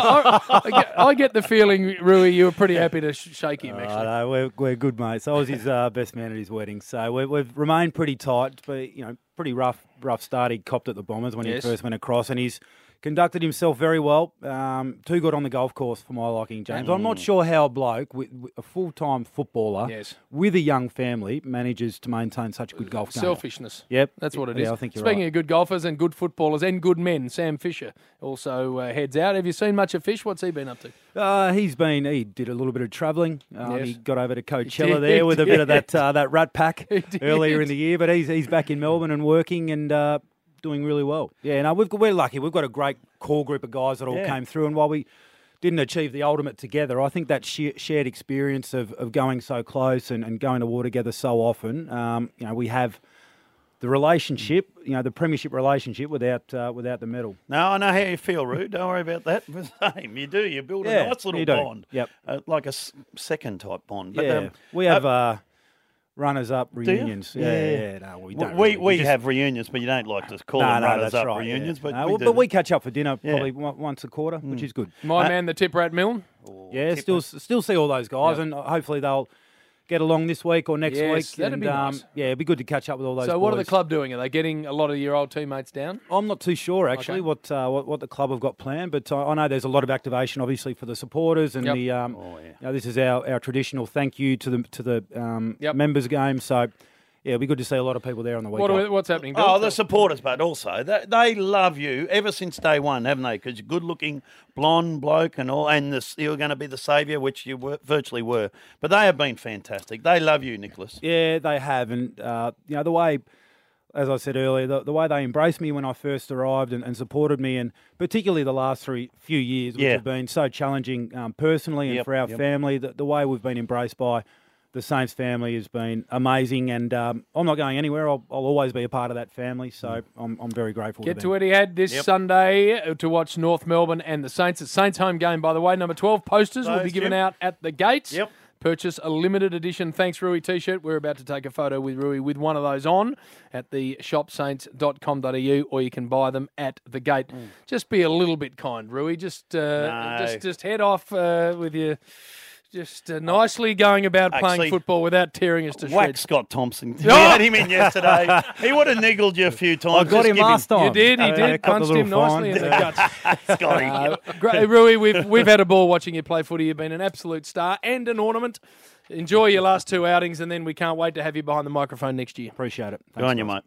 I get the feeling, Rui, you were pretty happy to shake him. Actually, no, we're good mates. I was his best man at his wedding, so we've remained pretty tight. But pretty rough start he copped at the Bombers when he first went across, and he's conducted himself very well. Too good on the golf course for my liking, James. I'm not sure how a bloke, with a full-time footballer, with a young family, manages to maintain such a good golf game. Selfishness. Yep. That's what it is. I think you're Speaking of good golfers and good footballers and good men, Sam Fisher also heads out. Have you seen much of Fish? What's he been up to? He did a little bit of travelling. He got over to Coachella there with a bit of that Rat Pack earlier in the year, but he's back in Melbourne and working and doing really well. Yeah, no, we're lucky. We've got a great core group of guys that all came through, and while we didn't achieve the ultimate together, I think that shared experience of going so close and going to war together so often, we have the relationship, the premiership relationship without the medal. No, I know how you feel, Roo. Don't worry about that. Same, you do. You build a nice little bond. Yep. Like a second type bond. But, yeah, we have... runners-up reunions. Yeah. No, we don't. We have reunions, but you don't like to call them runners-up reunions. Yeah. But we catch up for dinner probably once a quarter, which is good. My man, the Tip Rat Milne. Still see all those guys, and hopefully they'll get along this week or next Yes, week. that'd be nice. Yeah, it'd be good to catch up with all those So what are the boys. club doing? Are they getting a lot of your old teammates down? I'm not too sure actually Okay. what the club have got planned, but I know there's a lot of activation, obviously, for the supporters and Yep. the. You know, this is our traditional thank you to the Yep. members game. So yeah, it'll be good to see a lot of people there on the weekend. What's happening, Bill? Oh, the supporters, but also they love you ever since day one, haven't they? Because you're good-looking, blonde bloke and all, and you're going to be the saviour, which you virtually were. But they have been fantastic. They love you, Nicholas. Yeah, they have, and you know the way, as I said earlier, the way they embraced me when I first arrived and supported me, and particularly the last few years, which Yeah. have been so challenging personally and Yep, for our yep. family. The way we've been embraced by the Saints family has been amazing, and I'm not going anywhere. I'll always be a part of that family, so I'm very grateful. Get to to them. Etihad this Yep. Sunday to watch North Melbourne and the Saints. It's Saints home game, by the way. Number 12 posters will be Those, given Jim? out at the gates. Yep. Purchase a limited edition Thanks Rui t-shirt. We're about to take a photo with Rui with one of those on at the shopsaints.com.au, or you can buy them at the gate. Just be a little bit kind, Rui. Just head off with your... Just nicely going about playing Actually, football without tearing us to Whack shreds. Scott Thompson. We had him in yesterday. He would have niggled you a few times. I got Just him give last time. You did, he did. got the Punched him little nicely fine. in the guts. Scotty. Great, Rui, we've had a ball watching you play footy. You've been an absolute star and an ornament. Enjoy your last two outings, and then we can't wait to have you behind the microphone next year. Appreciate it. Go on, you mate.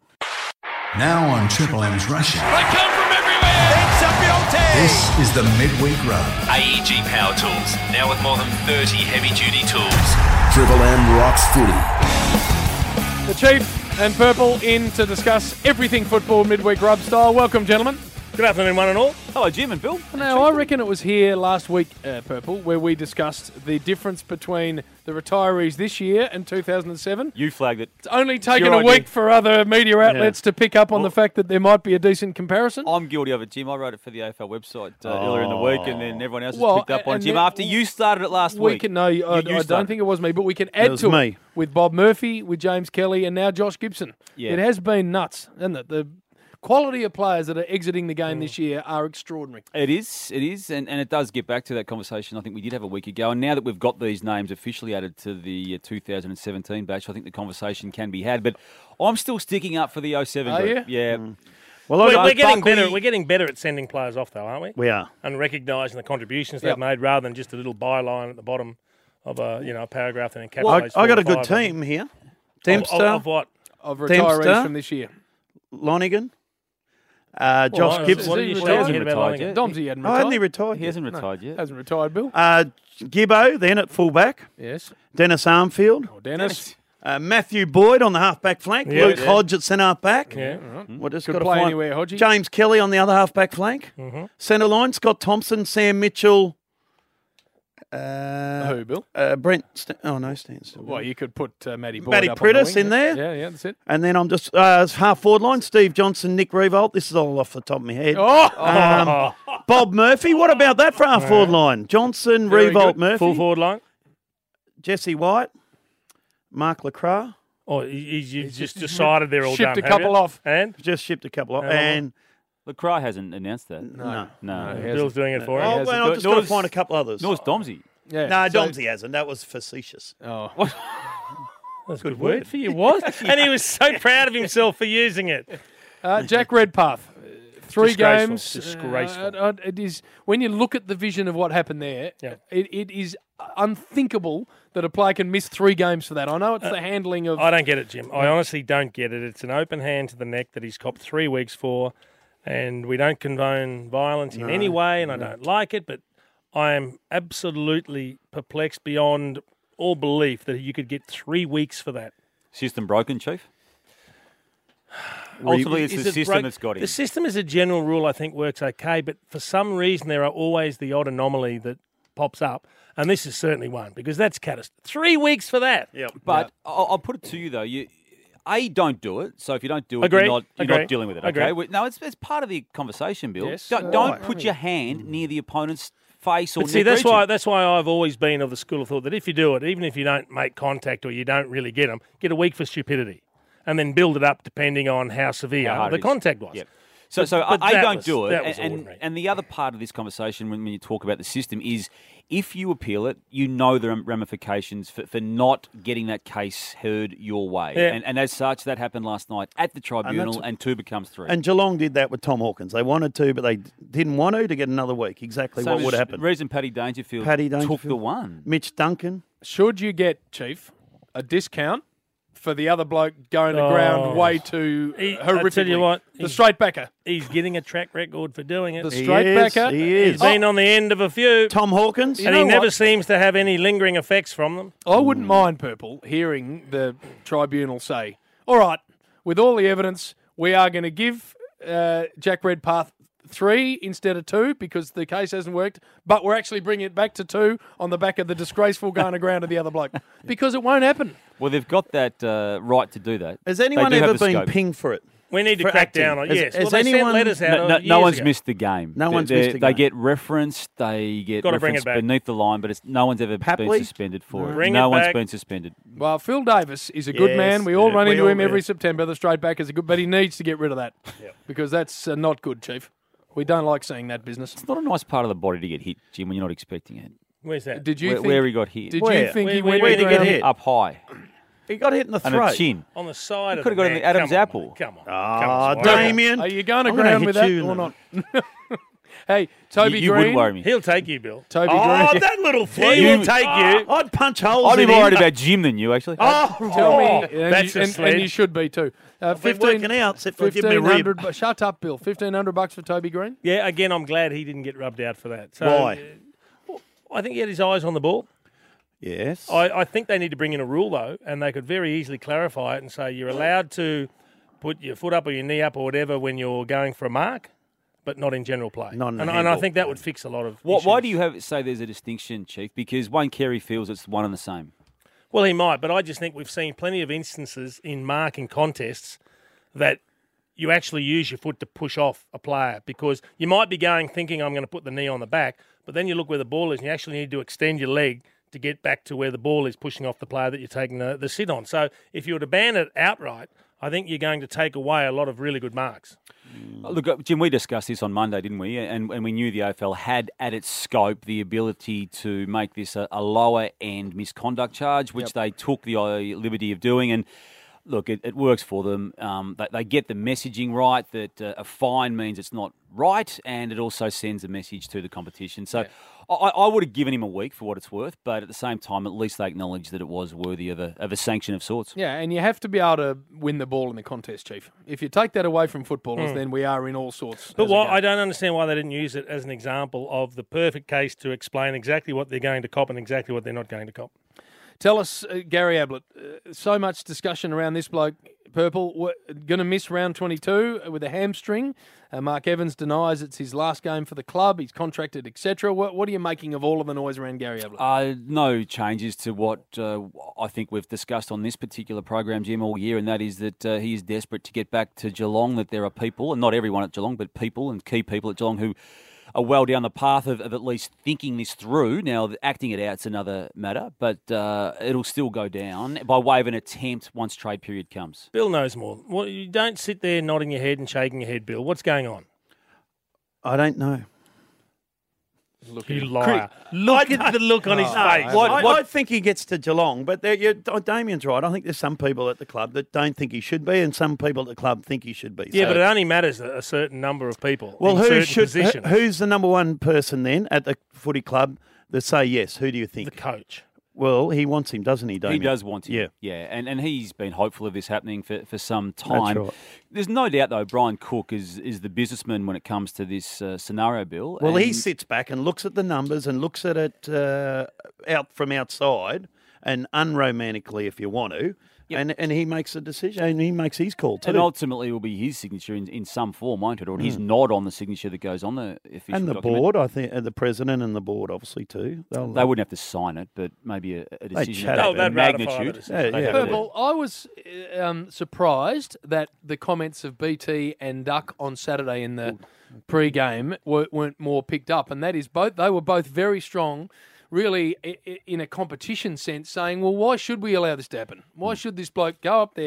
Now on Triple M's Rush Hour. They come from everywhere. It's a beauty. This is the Midweek Rub. AEG Power Tools, now with more than 30 heavy-duty tools. Triple M rocks footy. The Chief and Purple in to discuss everything football midweek rub style. Welcome, gentlemen. Good afternoon, one and all. Hello, Jim and Bill. Now, I reckon it was here last week, Purple, where we discussed the difference between the retirees this year and 2007. You flagged it. It's only taken your a idea. week for other media outlets to pick up on the fact that there might be a decent comparison. I'm guilty of it, Jim. I wrote it for the AFL website earlier in the week, and then everyone else has Well, picked up on it. and Jim, then after you started it last we week. can I don't think it was me, but we can add was to me. it with Bob Murphy, with James Kelly, and now Josh Gibson. Yeah. It has been nuts, isn't it? The quality of players that are exiting the game this year are extraordinary. It is, and it does get back to that conversation I think we did have a week ago. And now that we've got these names officially added to the 2017 batch, I think the conversation can be had. But I'm still sticking up for the 07 Are group. you? Yeah. Well, We're getting Buckley- better. We're getting better at sending players off, though, aren't we? We are. And recognising the contributions Yep. they've made, rather than just a little byline at the bottom of a paragraph and Well, I encapsulates. got a good team here. Dempster, Of what? Of retirees Dempster. from this year. Lonigan, Well, Josh Gibson. What are you He shouting hasn't about retired Loningan? yet. Domsey hadn't Oh, retired. hasn't he retired? He hasn't retired yet. Hasn't retired, Bill. Gibbo, then at fullback. Yes. Dennis Armfield. Oh, Dennis. Matthew Boyd on the half-back flank. Yeah. Luke Hodge at centre-half-back. Yeah. We're just Could got to play find anywhere, Hodgie. James Kelly on the other half-back flank. Centre line, Scott Thompson, Sam Mitchell. Who, Bill? Brent. Stan's still. Well, you could put Matty Boyd Matty up on the Priddis wing. in there. Yeah, that's it. And then I'm just half forward line, Steve Johnson, Nick Revolt. This is all off the top of my head. Oh! Bob Murphy. What about that for half forward line? Johnson, Very Revolt, good. Murphy. Full forward line. Jesse White, Mark Lacroix. Oh, you've just decided they're all shipped done. a couple off. And Just shipped a couple of. Yeah. And LaCroix hasn't announced that. no. No. Bill's doing it for him. Oh, well, I've just got to find a couple others. Nor's Domsey. Yeah. No, so- Domsey hasn't. That was facetious. Oh. That's a good word for you, was. And he was so proud of himself for using it. Jack Redpath. 3 Disgraceful. games. Disgraceful. It is when you look at the vision of what happened there. Yeah. It is unthinkable that a player can miss 3 games for that. I know it's the handling of. I don't get it, Jim. I honestly don't get it. It's an open hand to the neck that he's copped 3 weeks for, and we don't condone violence in any way, and I don't like it, but I am absolutely perplexed beyond all belief that you could get 3 weeks for that. System broken, Chief? Ultimately, it's Is the it system broke- that's got him. The system, as a general rule, I think works okay, but for some reason there are always the odd anomaly that pops up, and this is certainly one, because that's catastrophic. 3 weeks for that. Yeah. But I'll put it to you, though. You don't do it. So if you don't do it, Agreed. you're Agreed. not dealing with it. Agreed. Okay. No, it's part of the conversation, Bill. Yes. Don't put your hand near the opponent's face or But see, neck that's region. that's why I've always been of the school of thought that if you do it, even if you don't make contact or you don't really get a week for stupidity, and then build it up depending on how severe How hard the it is. contact was. Yep. So But I that don't was- do it. that was And, ordinary. and the other part of this conversation, when you talk about the system, is if you appeal it, you know the ramifications for not getting that case heard your way. Yeah. And as such, that happened last night at the tribunal, and 2 becomes 3. And Geelong did that with Tom Hawkins. They wanted to, but they didn't want to get another week. Exactly Same what would as happen. reason Paddy Dangerfield took the one. Mitch Duncan. Should you get, Chief, a discount for the other bloke going to ground way too horrifically? I tell you what, the straight backer. He's getting a track record for doing it. The straight backer. He's been on the end of a few. Tom Hawkins. And he never seems to have any lingering effects from them. I wouldn't mind, Purple, hearing the tribunal say, all right, with all the evidence, we are going to give Jack Redpath 3 instead of 2 because the case hasn't worked, but we're actually bringing it back to 2 on the back of the disgraceful going to ground of the other bloke because it won't happen. Well, they've got that right to do that. Has anyone They do have ever the been scope. pinged for it? We need to For crack acting? down on Has- yes. has Well, they anyone- sent letters out. No years one's ago. missed the game. No one's missed the They game. get referenced. They get Gotta bring referenced it back. beneath the line, but no one's ever been Papley? suspended for Bring it. No it one's back. been suspended. Well, Phil Davis is a good Yes, man. We all yeah, run we into all him do. every September. The straight back is a good, but he needs to get rid of that because that's not good, Chief. We don't like seeing that business. It's not a nice part of the body to get hit, Jim, when you're not expecting it. Where's that? Did you Where, think where he got hit. Did Where? you think he Where- went where did he get around- hit? Up high. He got hit in the And throat. a chin. On the side He of could have got in neck. the Adam's Come on, apple. mate. Come on. Ah, Come on. Damien. Are you going to I'm gonna ground hit with that you in or the- not? Hey, Toby You Green. wouldn't worry me. He'll take you, Bill. Toby Oh, Green. that little flea He will will take you. I'd punch holes I'd be in more worried him. about Jim than you, actually. Oh, Tell me, that's a and sled. you should be too. I've been working out, except for give me a rib. 1500 bu- Shut up, Bill. $1,500 for Toby Green. Yeah, again, I'm glad he didn't get rubbed out for that. So, Why? I think he had his eyes on the ball. Yes. I think they need to bring in a rule, though, and they could very easily clarify it and say you're allowed to put your foot up or your knee up or whatever when you're going for a mark, but not in general play. Not in a and I handball. think that would fix a lot of Why issues. do you say there's a distinction, Chief? Because Wayne Carey feels it's one and the same. Well, he might, but I just think we've seen plenty of instances in marking contests that you actually use your foot to push off a player because you might be going thinking I'm going to put the knee on the back, but then you look where the ball is and you actually need to extend your leg to get back to where the ball is pushing off the player that you're taking the sit on. So if you were to ban it outright, I think you're going to take away a lot of really good marks. Look, Jim, we discussed this on Monday, didn't we? And we knew the AFL had at its scope the ability to make this a lower end misconduct charge, which they took the liberty of doing. And look, it works for them. They get the messaging right that a fine means it's not right, and it also sends a message to the competition. So I would have given him a week for what it's worth, but at the same time, at least they acknowledged that it was worthy of a sanction of sorts. Yeah, and you have to be able to win the ball in the contest, Chief. If you take that away from footballers, then we are in all sorts. But as a game. I don't understand why they didn't use it as an example of the perfect case to explain exactly what they're going to cop and exactly what they're not going to cop. Tell us, Gary Ablett, so much discussion around this bloke, Purple, going to miss round 22 with a hamstring. Mark Evans denies it's his last game for the club. He's contracted, etc. What are you making of all of the noise around Gary Ablett? No changes to what I think we've discussed on this particular program, Jim, all year, and that is that he is desperate to get back to Geelong, that there are people, and not everyone at Geelong, but people and key people at Geelong who are well down the path of at least thinking this through. Now, acting it out's another matter, but it'll still go down by way of an attempt once trade period comes. Bill knows more. Well, you don't sit there nodding your head and shaking your head, Bill. What's going on? I don't know. Look, you liar. Look at the look on his face. I think he gets to Geelong, but Damien's right. I think there's some people at the club that don't think he should be, and some people at the club think he should be. Yeah, So- but it only matters a certain number of people. well, in who certain should? positions. Who's the number one person then at the footy club that say yes? Who do you think? The coach. Well, he wants him, doesn't he, Damien? He does want him. Yeah. And he's been hopeful of this happening for some time. right. There's no doubt, though, Brian Cook is the businessman when it comes to this scenario, Bill. Well, he and- sits back and looks at the numbers and looks at it out from outside and unromantically, if you want to, and he makes a decision and he makes his call too. And ultimately, it will be his signature in some form, won't it? Or his nod on the signature that goes on the official and the document. board, I think, and the president and the board, obviously too. They wouldn't have to sign it, but maybe a decision chat of about that it. magnitude. Purple, I was surprised that the comments of BT and Duck on Saturday in the pre-game weren't more picked up, and that is they were both very strong, really in a competition sense, saying, well, why should we allow this to happen? Why should this bloke go up there,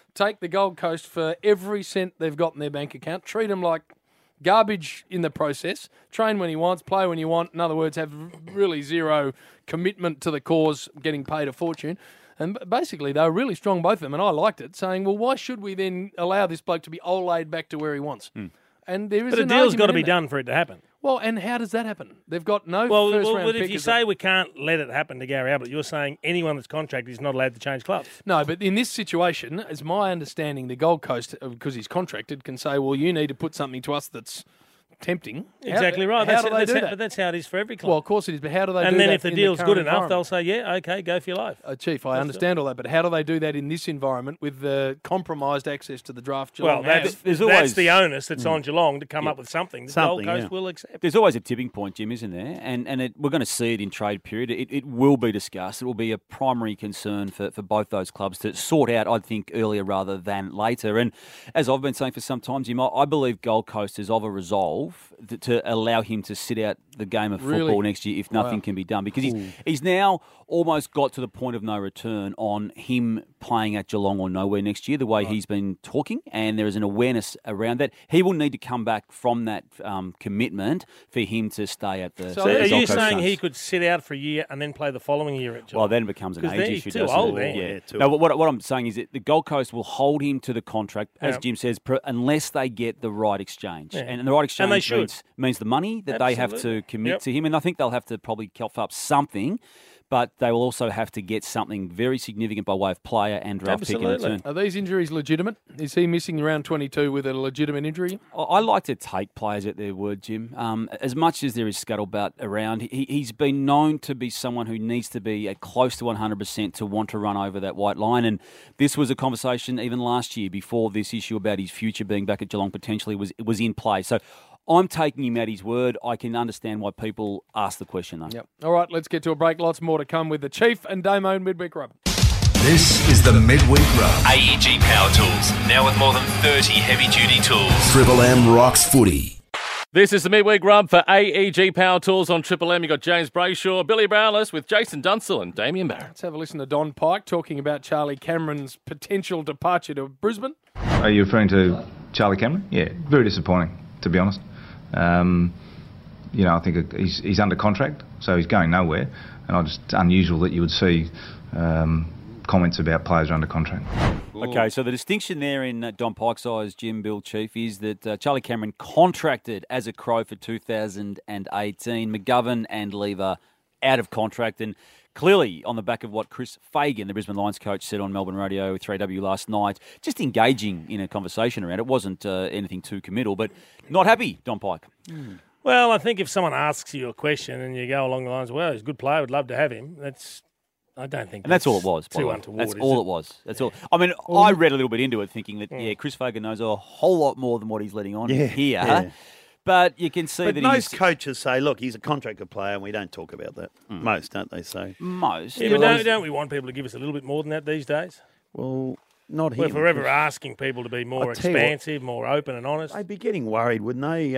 take the Gold Coast for every cent they've got in their bank account, treat them like garbage in the process, train when he wants, play when you want. In other words, have really zero commitment to the cause, getting paid a fortune. And basically, they were really strong, both of them, and I liked it, saying, well, why should we then allow this bloke to be Olayed back to where he wants? And there is But a deal's got to be done for it to happen. Well, and how does that happen? They've got no Well, first-round but if pick you as say we can't let it happen to Gary Ablett, you're saying anyone that's contracted is not allowed to change clubs. No, but in this situation, as my understanding, the Gold Coast, because he's contracted, can say, well, you need to put something to us that's tempting. Exactly right. How do they do that? But that's how it is for every club. Well, of course it is, but how do they do that? And then if the in deal's current good enough, environment? they'll say, yeah, okay, go for your life. Chief, I understand all that, but how do they do that in this environment with the compromised access to the draft? Well, Geelong that's, has? that's the onus that's on Geelong to come up with something that the Gold Coast will accept. There's always a tipping point, Jim, isn't there? And we're going to see it in trade period. It will be discussed. It will be a primary concern for both those clubs to sort out, I think, earlier rather than later. And as I've been saying for some time, Jim, I believe Gold Coast is of a resolve to allow him to sit out the game of football next year if nothing can be done. Because he's now almost got to the point of no return on him playing at Geelong or nowhere next year, the way he's been talking, and there is an awareness around that. He will need to come back from that commitment for him to stay at the So are you saying Suns. he could sit out for a year and then play the following year at Geelong? Well, then it becomes an 'Cause age then issue, he's too doesn't old it? then. Yeah. No, what I'm saying is that the Gold Coast will hold him to the contract, as Yeah. Jim says, unless they get the right exchange. Yeah. And the right And they exchange should. means the money that they have to Absolutely. commit to him. And I think they'll have to probably cough up something, but they will also have to get something very significant by way of player and draft pick in return. Are these injuries legitimate? Is he missing round 22 with a legitimate injury? I like to take players at their word, Jim. As much as there is scuttlebutt around, he's been known to be someone who needs to be at close to 100% to want to run over that white line. And this was a conversation even last year before this issue about his future being back at Geelong potentially was in play. So I'm taking him at his word. I can understand why people ask the question, though. Yep. All right, let's get to a break. Lots more to come with the Chief and Damo Midweek Rub. This is the Midweek Rub. AEG Power Tools, now with more than 30 heavy-duty tools. Triple M rocks footy. This is the Midweek Rub for AEG Power Tools on Triple M. You've got James Brayshaw, Billy Browless with Jason Dunstall and Damien Barrett. Let's have a listen to Don Pike talking about Charlie Cameron's potential departure to Brisbane. Are you referring to Charlie Cameron? Yeah, very disappointing, to be honest. I think he's under contract, so he's going nowhere, and it's unusual that you would see comments about players who are under contract. Okay, so the distinction there in Don Pike's eyes, Jim, Bill, Chief, is that Charlie Cameron contracted as a Crow for 2018. McGovern and Lever out of contract, and clearly on the back of what Chris Fagan, the Brisbane Lions coach, said on Melbourne Radio 3W last night, just engaging in a conversation around it. Wasn't anything too committal, but not happy, Don Pike. Well, I think if someone asks you a question and you go along the lines, well, he's a good player, would love to have him, I don't think And that's all it was. by the too way. untoward. That's is all it? it was. That's all. I mean, I read a little bit into it thinking that, Chris Fagan knows a whole lot more than what he's letting on here. yeah. But you can see But that most coaches say, look, he's a contracted player, and we don't talk about that. Most, don't they? So most. Yeah, but don't we want people to give us a little bit more than that these days? Well, not We're him. forever asking people to be more I'll tell you what, expansive, more open and honest. They'd be getting worried, wouldn't they?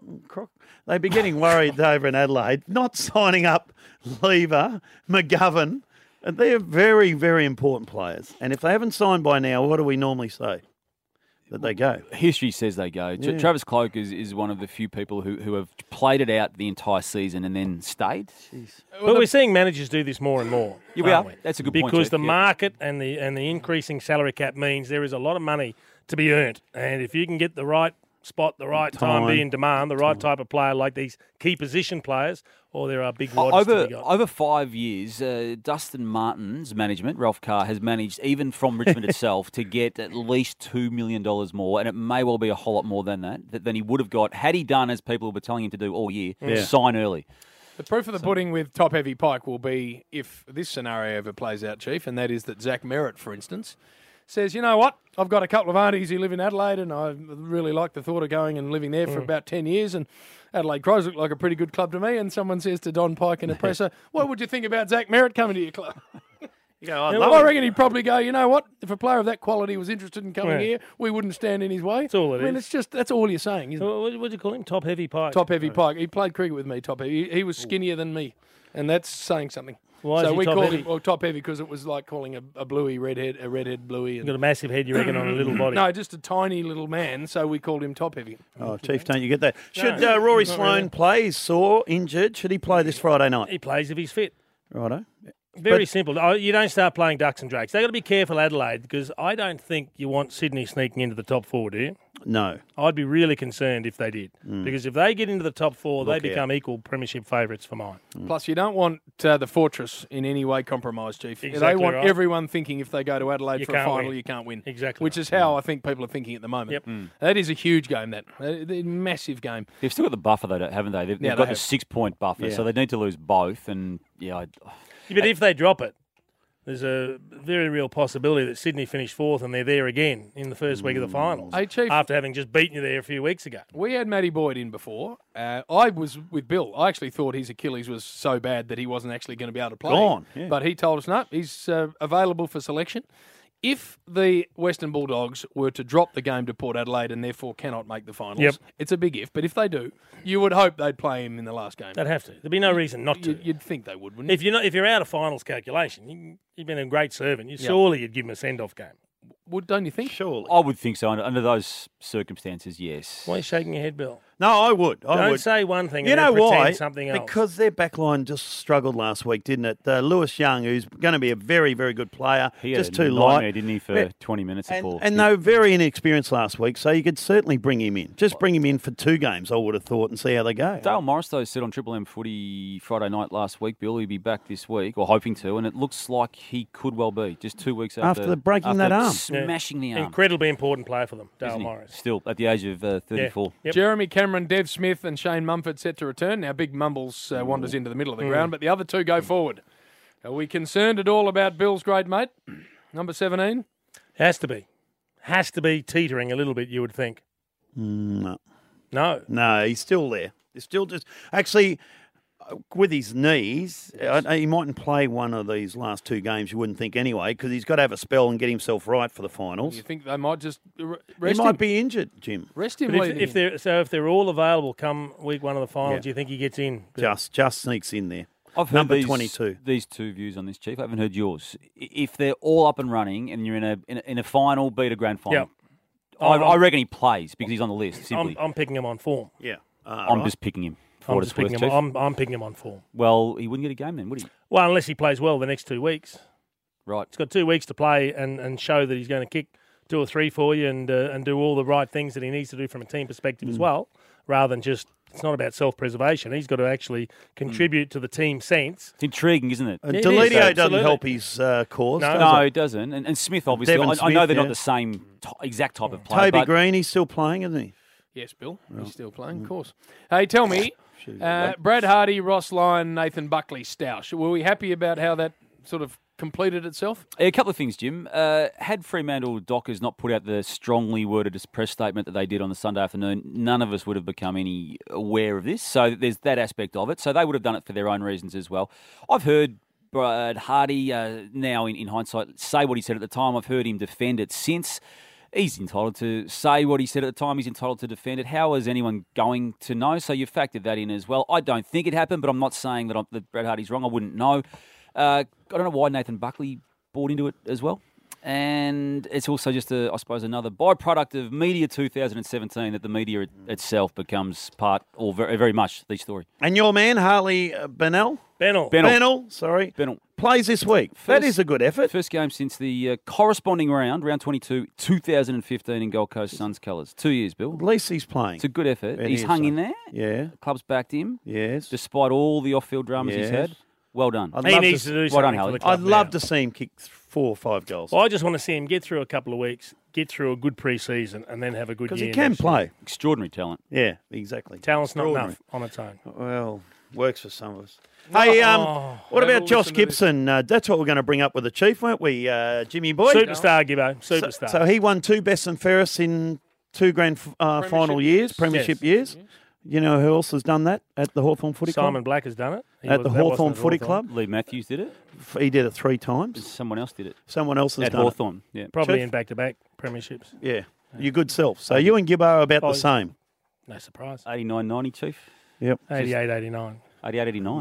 They'd be getting worried over in Adelaide, not signing up Lever, McGovern. And they're very, very important players. And if they haven't signed by now, what do we normally say? That they go. History says they go. Yeah. Travis Cloak is one of the few people who have played it out the entire season and then stayed. But we're seeing managers do this more and more. Yeah, we are. aren't we? That's a good point, Because Chief, the yeah. market and the increasing salary cap means there is a lot of money to be earned. And if you can get the right spot, the right time, be in demand, the right type of player like these key position players, or there are big wads to be got. Over 5 years, Dustin Martin's management, Ralph Carr, has managed, even from Richmond itself, to get at least $2 million more, and it may well be a whole lot more than that, than he would have got had he done as people were telling him to do all year, sign early. The proof of the pudding with Top Heavy Pike will be if this scenario ever plays out, Chief, and that is that Zach Merritt, for instance, says, you know what, I've got a couple of aunties who live in Adelaide and I really like the thought of going and living there for about 10 years and Adelaide Crows look like a pretty good club to me, and someone says to Don Pike in a presser, what would you think about Zach Merritt coming to your club? You go, I reckon he'd probably go, you know what, if a player of that quality was interested in coming here, we wouldn't stand in his way. That's all it is. is. That's all you're saying, isn't it? What do you call him? Top Heavy Pike? Top Heavy Pike. He played cricket with me, Top Heavy. He was skinnier than me, and that's saying something. Why is so he we top called heavy? him top heavy because it was like calling a bluey redhead, a redhead bluey. He's got a massive head, you reckon, on a little body. No, just a tiny little man, so we called him top heavy. Oh, Chief, don't you get that? Should No, Rory not Sloane really. play? He's sore, injured. Should he play this Friday night? He plays if he's fit. Righto. Very simple. You don't start playing ducks and drakes. They've got to be careful, Adelaide, because I don't think you want Sydney sneaking into the top four, do you? No. I'd be really concerned if they did. Because if they get into the top four, Look they become out. equal premiership favourites for mine. Plus, you don't want the Fortress in any way compromised, Chief. Exactly they want right. everyone thinking if they go to Adelaide You for a can't final, win. you can't win. Exactly Which right. is how I think people are thinking at the moment. Yep. That is a huge game, that. A massive game. They've still got the buffer, though, haven't they? They've Yeah, got they the have. 6-point buffer, Yeah. so they need to lose both. And, yeah, But if they drop it, there's a very real possibility that Sydney finish fourth and they're there again in the first week of the finals. Hey, Chief. After having just beaten you there a few weeks ago. We had Matty Boyd in before. I was with Bill. I actually thought his Achilles was so bad that he wasn't actually going to be able to play. Gone, yeah. But he told us, no, he's available for selection. If the Western Bulldogs were to drop the game to Port Adelaide and therefore cannot make the finals, Yep. it's a big if. But if they do, you would hope they'd play him in the last game. They'd have to. There'd be no reason not to. You'd think they would, wouldn't you? If you're out of finals calculation, you've been a great servant. Yep. Surely you'd give him a send-off game. Don't you think? Surely. I would think so. Under those circumstances, yes. Why are you shaking your head, Bill? No, I would. I Don't would. say one thing You and know then pretend why? something else. Because their backline just struggled last week, didn't it? Lewis Young, who's going to be a very, very good player, He had just a too nightmare, light. didn't he, for Yeah. 20 minutes of ball. And they were very inexperienced last week, so you could certainly bring him in. Just bring him in for 2 games, I would have thought, and see how they go. Dale Morris, though, said on Triple M Footy Friday night last week, Bill, he'll be back this week, or hoping to, and it looks like he could well be, just 2 weeks After breaking that arm. smashing the arm. Incredibly important player for them, Dale Isn't he? Morris. Still, at the age of 34. Yep. Jeremy Cameron, Dev Smith and Shane Mumford set to return. Now, Big Mumbles wanders into the middle of the ground, but the other two go forward. Are we concerned at all about Bill's great mate, number 17? Has to be. Has to be teetering a little bit, you would think. No. No. No, he's still there. He's still just... Actually, with his knees, he mightn't play one of these last 2 games, you wouldn't think anyway, because he's got to have a spell and get himself right for the finals. You think they might just He rest might him? be injured, Jim. Rest him. But leading if him. they're all available come week 1 of the finals, Yeah. do you think he gets in? Just sneaks in there. I've heard Number these, 22. These two views on this, Chief. I haven't heard yours. If they're all up and running and you're in a final, beat a grand final, I reckon he plays because he's on the list. Simply, I'm picking him on form. Yeah. I'm just picking him. For I'm what just it's worth, picking him. Chief. I'm picking him on form. Well, he wouldn't get a game then, would he? Well, unless he plays well the next 2 weeks. Right. He's got 2 weeks to play and show that he's going to kick 2 or 3 for you and do all the right things that he needs to do from a team perspective as well, rather than just. It's not about self-preservation. He's got to actually contribute to the team sense. It's intriguing, isn't it? It is, Deledio doesn't absolutely. help his cause. No. No, it doesn't. And Smith, obviously, Devon I know Smith, they're yeah. not the same exact type of player. Toby but Green, he's still playing, isn't he? Yes, Bill. He's still playing, of course. Hey, tell me, Brad Hardy, Ross Lyon, Nathan Buckley, Stoush. Were we happy about how that sort of completed itself? A couple of things, Jim. Had Fremantle Dockers not put out the strongly worded press statement that they did on the Sunday afternoon, none of us would have become any aware of this. So there's that aspect of it. So they would have done it for their own reasons as well. I've heard Brad Hardy, now in hindsight, say what he said at the time. I've heard him defend it since. He's entitled to say what he said at the time. He's entitled to defend it. How is anyone going to know? So you've factored that in as well. I don't think it happened, but I'm not saying that Brad Hardy's wrong. I wouldn't know. I don't know why Nathan Buckley bought into it as well. And it's also just, I suppose, another byproduct of Media 2017 that the media itself becomes part, or very, very much, the story. And your man, Harley Bennell? Bennell. Sorry. Bennell. Plays this week. That is a good effort. First game since the corresponding round 22, 2015 in Gold Coast Suns colours. 2 years, Bill. At least he's playing. It's a good effort. It He's is, hung so. in there. Yeah. The club's backed him. Yes. Despite all the off-field dramas he's Yes. had. Well done. He needs to do Well something done, for Harley. the club I'd love now. to see him kick 4 or 5 goals. Well, I just want to see him get through a couple of weeks, get through a good pre-season, and then have a good year. Because he can next play. year. Extraordinary talent. Yeah, exactly. Talent's not Extraordinary. enough on its own. Well, works for some of us. Hey, what about Josh Gibson? That's what we're going to bring up with the Chief, weren't we, Jimmy Boy? Superstar, Gibbo. Superstar. So he won 2 best and fairest in 2 grand final years, premiership years. You know who else has done that at the Hawthorn Footy Club? Simon Black has done it. At the Hawthorn Footy Club. Lee Matthews did it. He did it 3 times. Someone else did it. Someone else has At done Hawthorn, it. yeah. Probably Chief? in back-to-back premierships. Yeah, your good self. So you and Gibbo are about the Oh, same. No surprise. 89-90, Chief. Yep. 88-89. 88-89.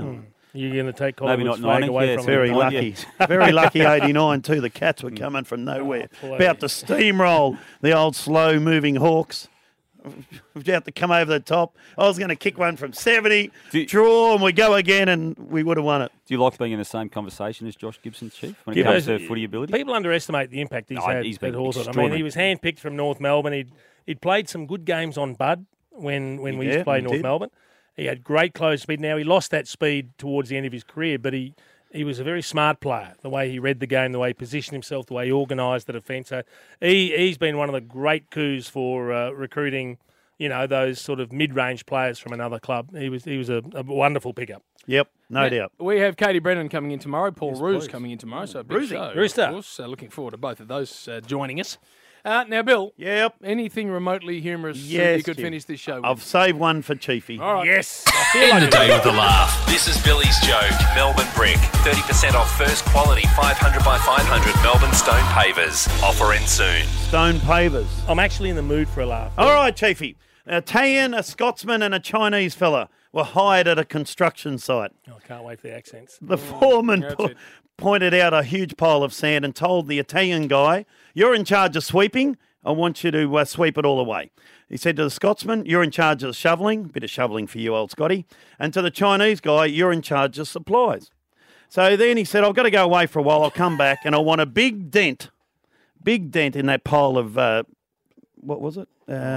You're going to take Maybe Collingwood's not flag 90, away yeah, from Very them. lucky. Very lucky 89 too. The Cats were coming from nowhere. About to steamroll the old slow-moving Hawks. About to come over the top. I was going to kick one from 70, draw, and we go again, and we would have won it. Do you like being in the same conversation as Josh Gibson, Chief, when it comes to footy ability? People underestimate the impact he's had he's at been Hawthorn. I mean, extraordinary. he was handpicked from North Melbourne. He'd played some good games on Bud when we used to play he North did. Melbourne. He had great close speed. Now, he lost that speed towards the end of his career, but he was a very smart player, the way he read the game, the way he positioned himself, the way he organised the defence. So he's been one of the great coups for recruiting, those sort of mid-range players from another club. He was a wonderful pickup. Yep, no doubt. We have Katie Brennan coming in tomorrow, Paul Roos coming in tomorrow, so a big show. Rooster. Of course. So looking forward to both of those joining us. Now, Bill. Yep. Anything remotely humorous Yes, you could Jim. finish this show with? I've saved one for Chiefy. All right. Yes. End the day with a laugh. This is Billy's Joke. Melbourne Brick. 30% off first quality 500 by 500 Melbourne Stone Pavers. Offer ends soon. Stone Pavers. I'm actually in the mood for a laugh. All right, Chiefy. An Italian, a Scotsman, and a Chinese fella were hired at a construction site. Oh, I can't wait for the accents. The foreman pointed out a huge pile of sand and told the Italian guy, "You're in charge of sweeping. I want you to sweep it all away." He said to the Scotsman, "You're in charge of shoveling." Bit of shoveling for you, old Scotty. And to the Chinese guy, "You're in charge of supplies." So then he said, "I've got to go away for a while. I'll come back and I want a big dent in that pile of, what was it?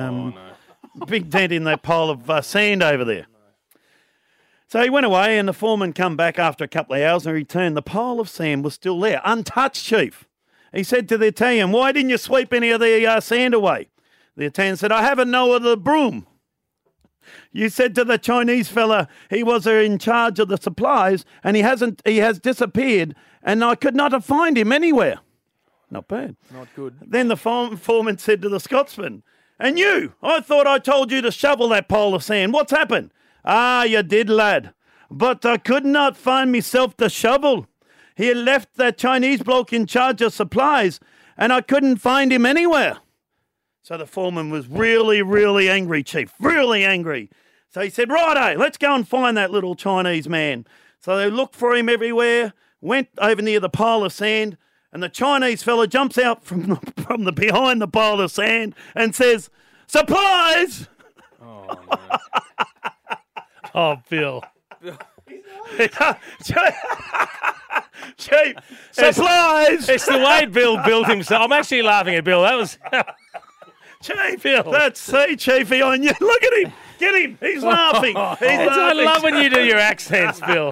Big dent in that pile of sand over there." So he went away and the foreman come back after a couple of hours and returned. The pile of sand was still there, untouched, Chief. He said to the Italian, "Why didn't you sweep any of the sand away?" The Italian said, "I haven't no other broom." You said to the Chinese fella he was in charge of the supplies and he has disappeared and I could not find him anywhere. Not bad. Not good. Then the foreman said to the Scotsman, "And you, I thought I told you to shovel that pile of sand. What's happened?" "Ah, you did, lad. But I could not find myself to shovel. He had left that Chinese bloke in charge of supplies and I couldn't find him anywhere." So the foreman was really, really angry, Chief. Really angry. So he said, "Righto, let's go and find that little Chinese man." So they looked for him everywhere, went over near the pile of sand, and the Chinese fella jumps out from the behind the pile of sand and says, "Supplies!" Oh, Bill. Chief, supplies! It's the way Bill built himself. I'm actually laughing at Bill. That was... Chief, that's Chiefy on you. Look at him. Get him. He's laughing. I love when you do your accents, Bill.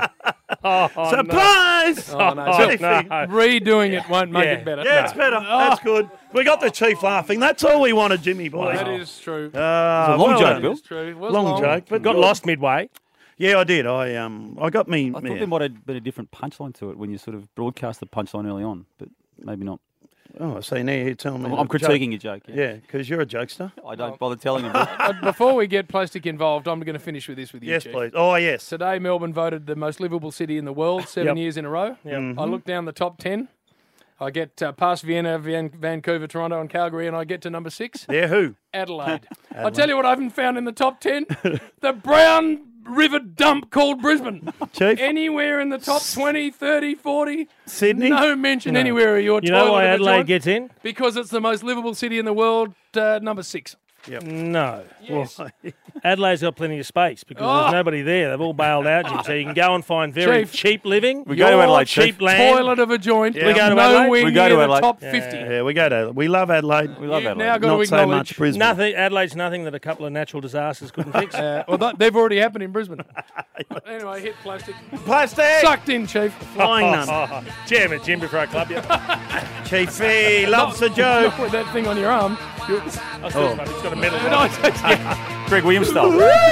Supplies! Oh, no. Redoing it won't make it better. Yeah, it's better. That's good. We got the Chief laughing. That's all we wanted, Jimmy boy. That is true. It's a long joke, Bill. It's true. It was Long joke, but Got good. lost midway. Yeah, I did. I got me. I thought there might have been a different punchline to it when you sort of broadcast the punchline early on, but maybe not. Oh, I see. Now you're telling me. I'm critiquing your joke. Yeah, because you're a jokester. I don't bother telling him. Bill. Before we get plastic involved, I'm going to finish with this with you, Yes, Chief. please. Oh, yes. Today, Melbourne voted the most livable city in the world 7 Yep. years in a row. Mm-hmm. I look down the top 10. I get past Vienna, Vancouver, Toronto, and Calgary, and I get to number 6. Yeah, who? Adelaide. I tell you what I haven't found in the top 10. The brown river dump called Brisbane. Chief? Anywhere in the top 20, 30, 40. Sydney? No mention anywhere of your You toilet. know why of a Adelaide joint, gets in? Because it's the most livable city in the world, number 6. Yep. No. Yes. Adelaide's got plenty of space because there's nobody there. They've all bailed out, Jim. So you can go and find very Chief, cheap living. We go to Adelaide, cheap Chief. land. Toilet of a joint. Yeah. We go to nowhere Adelaide? We go near to the Adelaide. top Yeah. 50. Yeah, we go to. We love Adelaide. We love You've Adelaide. now got Not to so acknowledge much Brisbane. Nothing. Adelaide's nothing that a couple of natural disasters couldn't fix. they've already happened in Brisbane. Anyway, hit plastic. Plastic! Sucked in, Chief. Flying none. Jam it, Jim, before I club you. Chiefy loves a joke. With that thing on your arm. It's got a medal. Greg Williams style.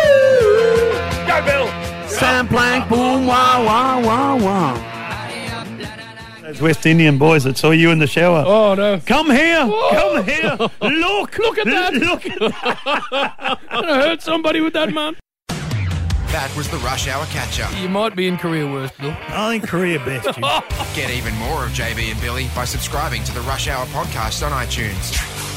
Go, Bill. Samplank, boom, wah, wah, wah, wah. Those West Indian boys that saw you in the shower. Oh, no. Come here. Come here. Look at that. Look at that. I'm going to hurt somebody with that, man. That was the Rush Hour Catch-Up. You might be in career worst, Bill. I think career best. Get even more of JB and Billy by subscribing to the Rush Hour podcast on iTunes.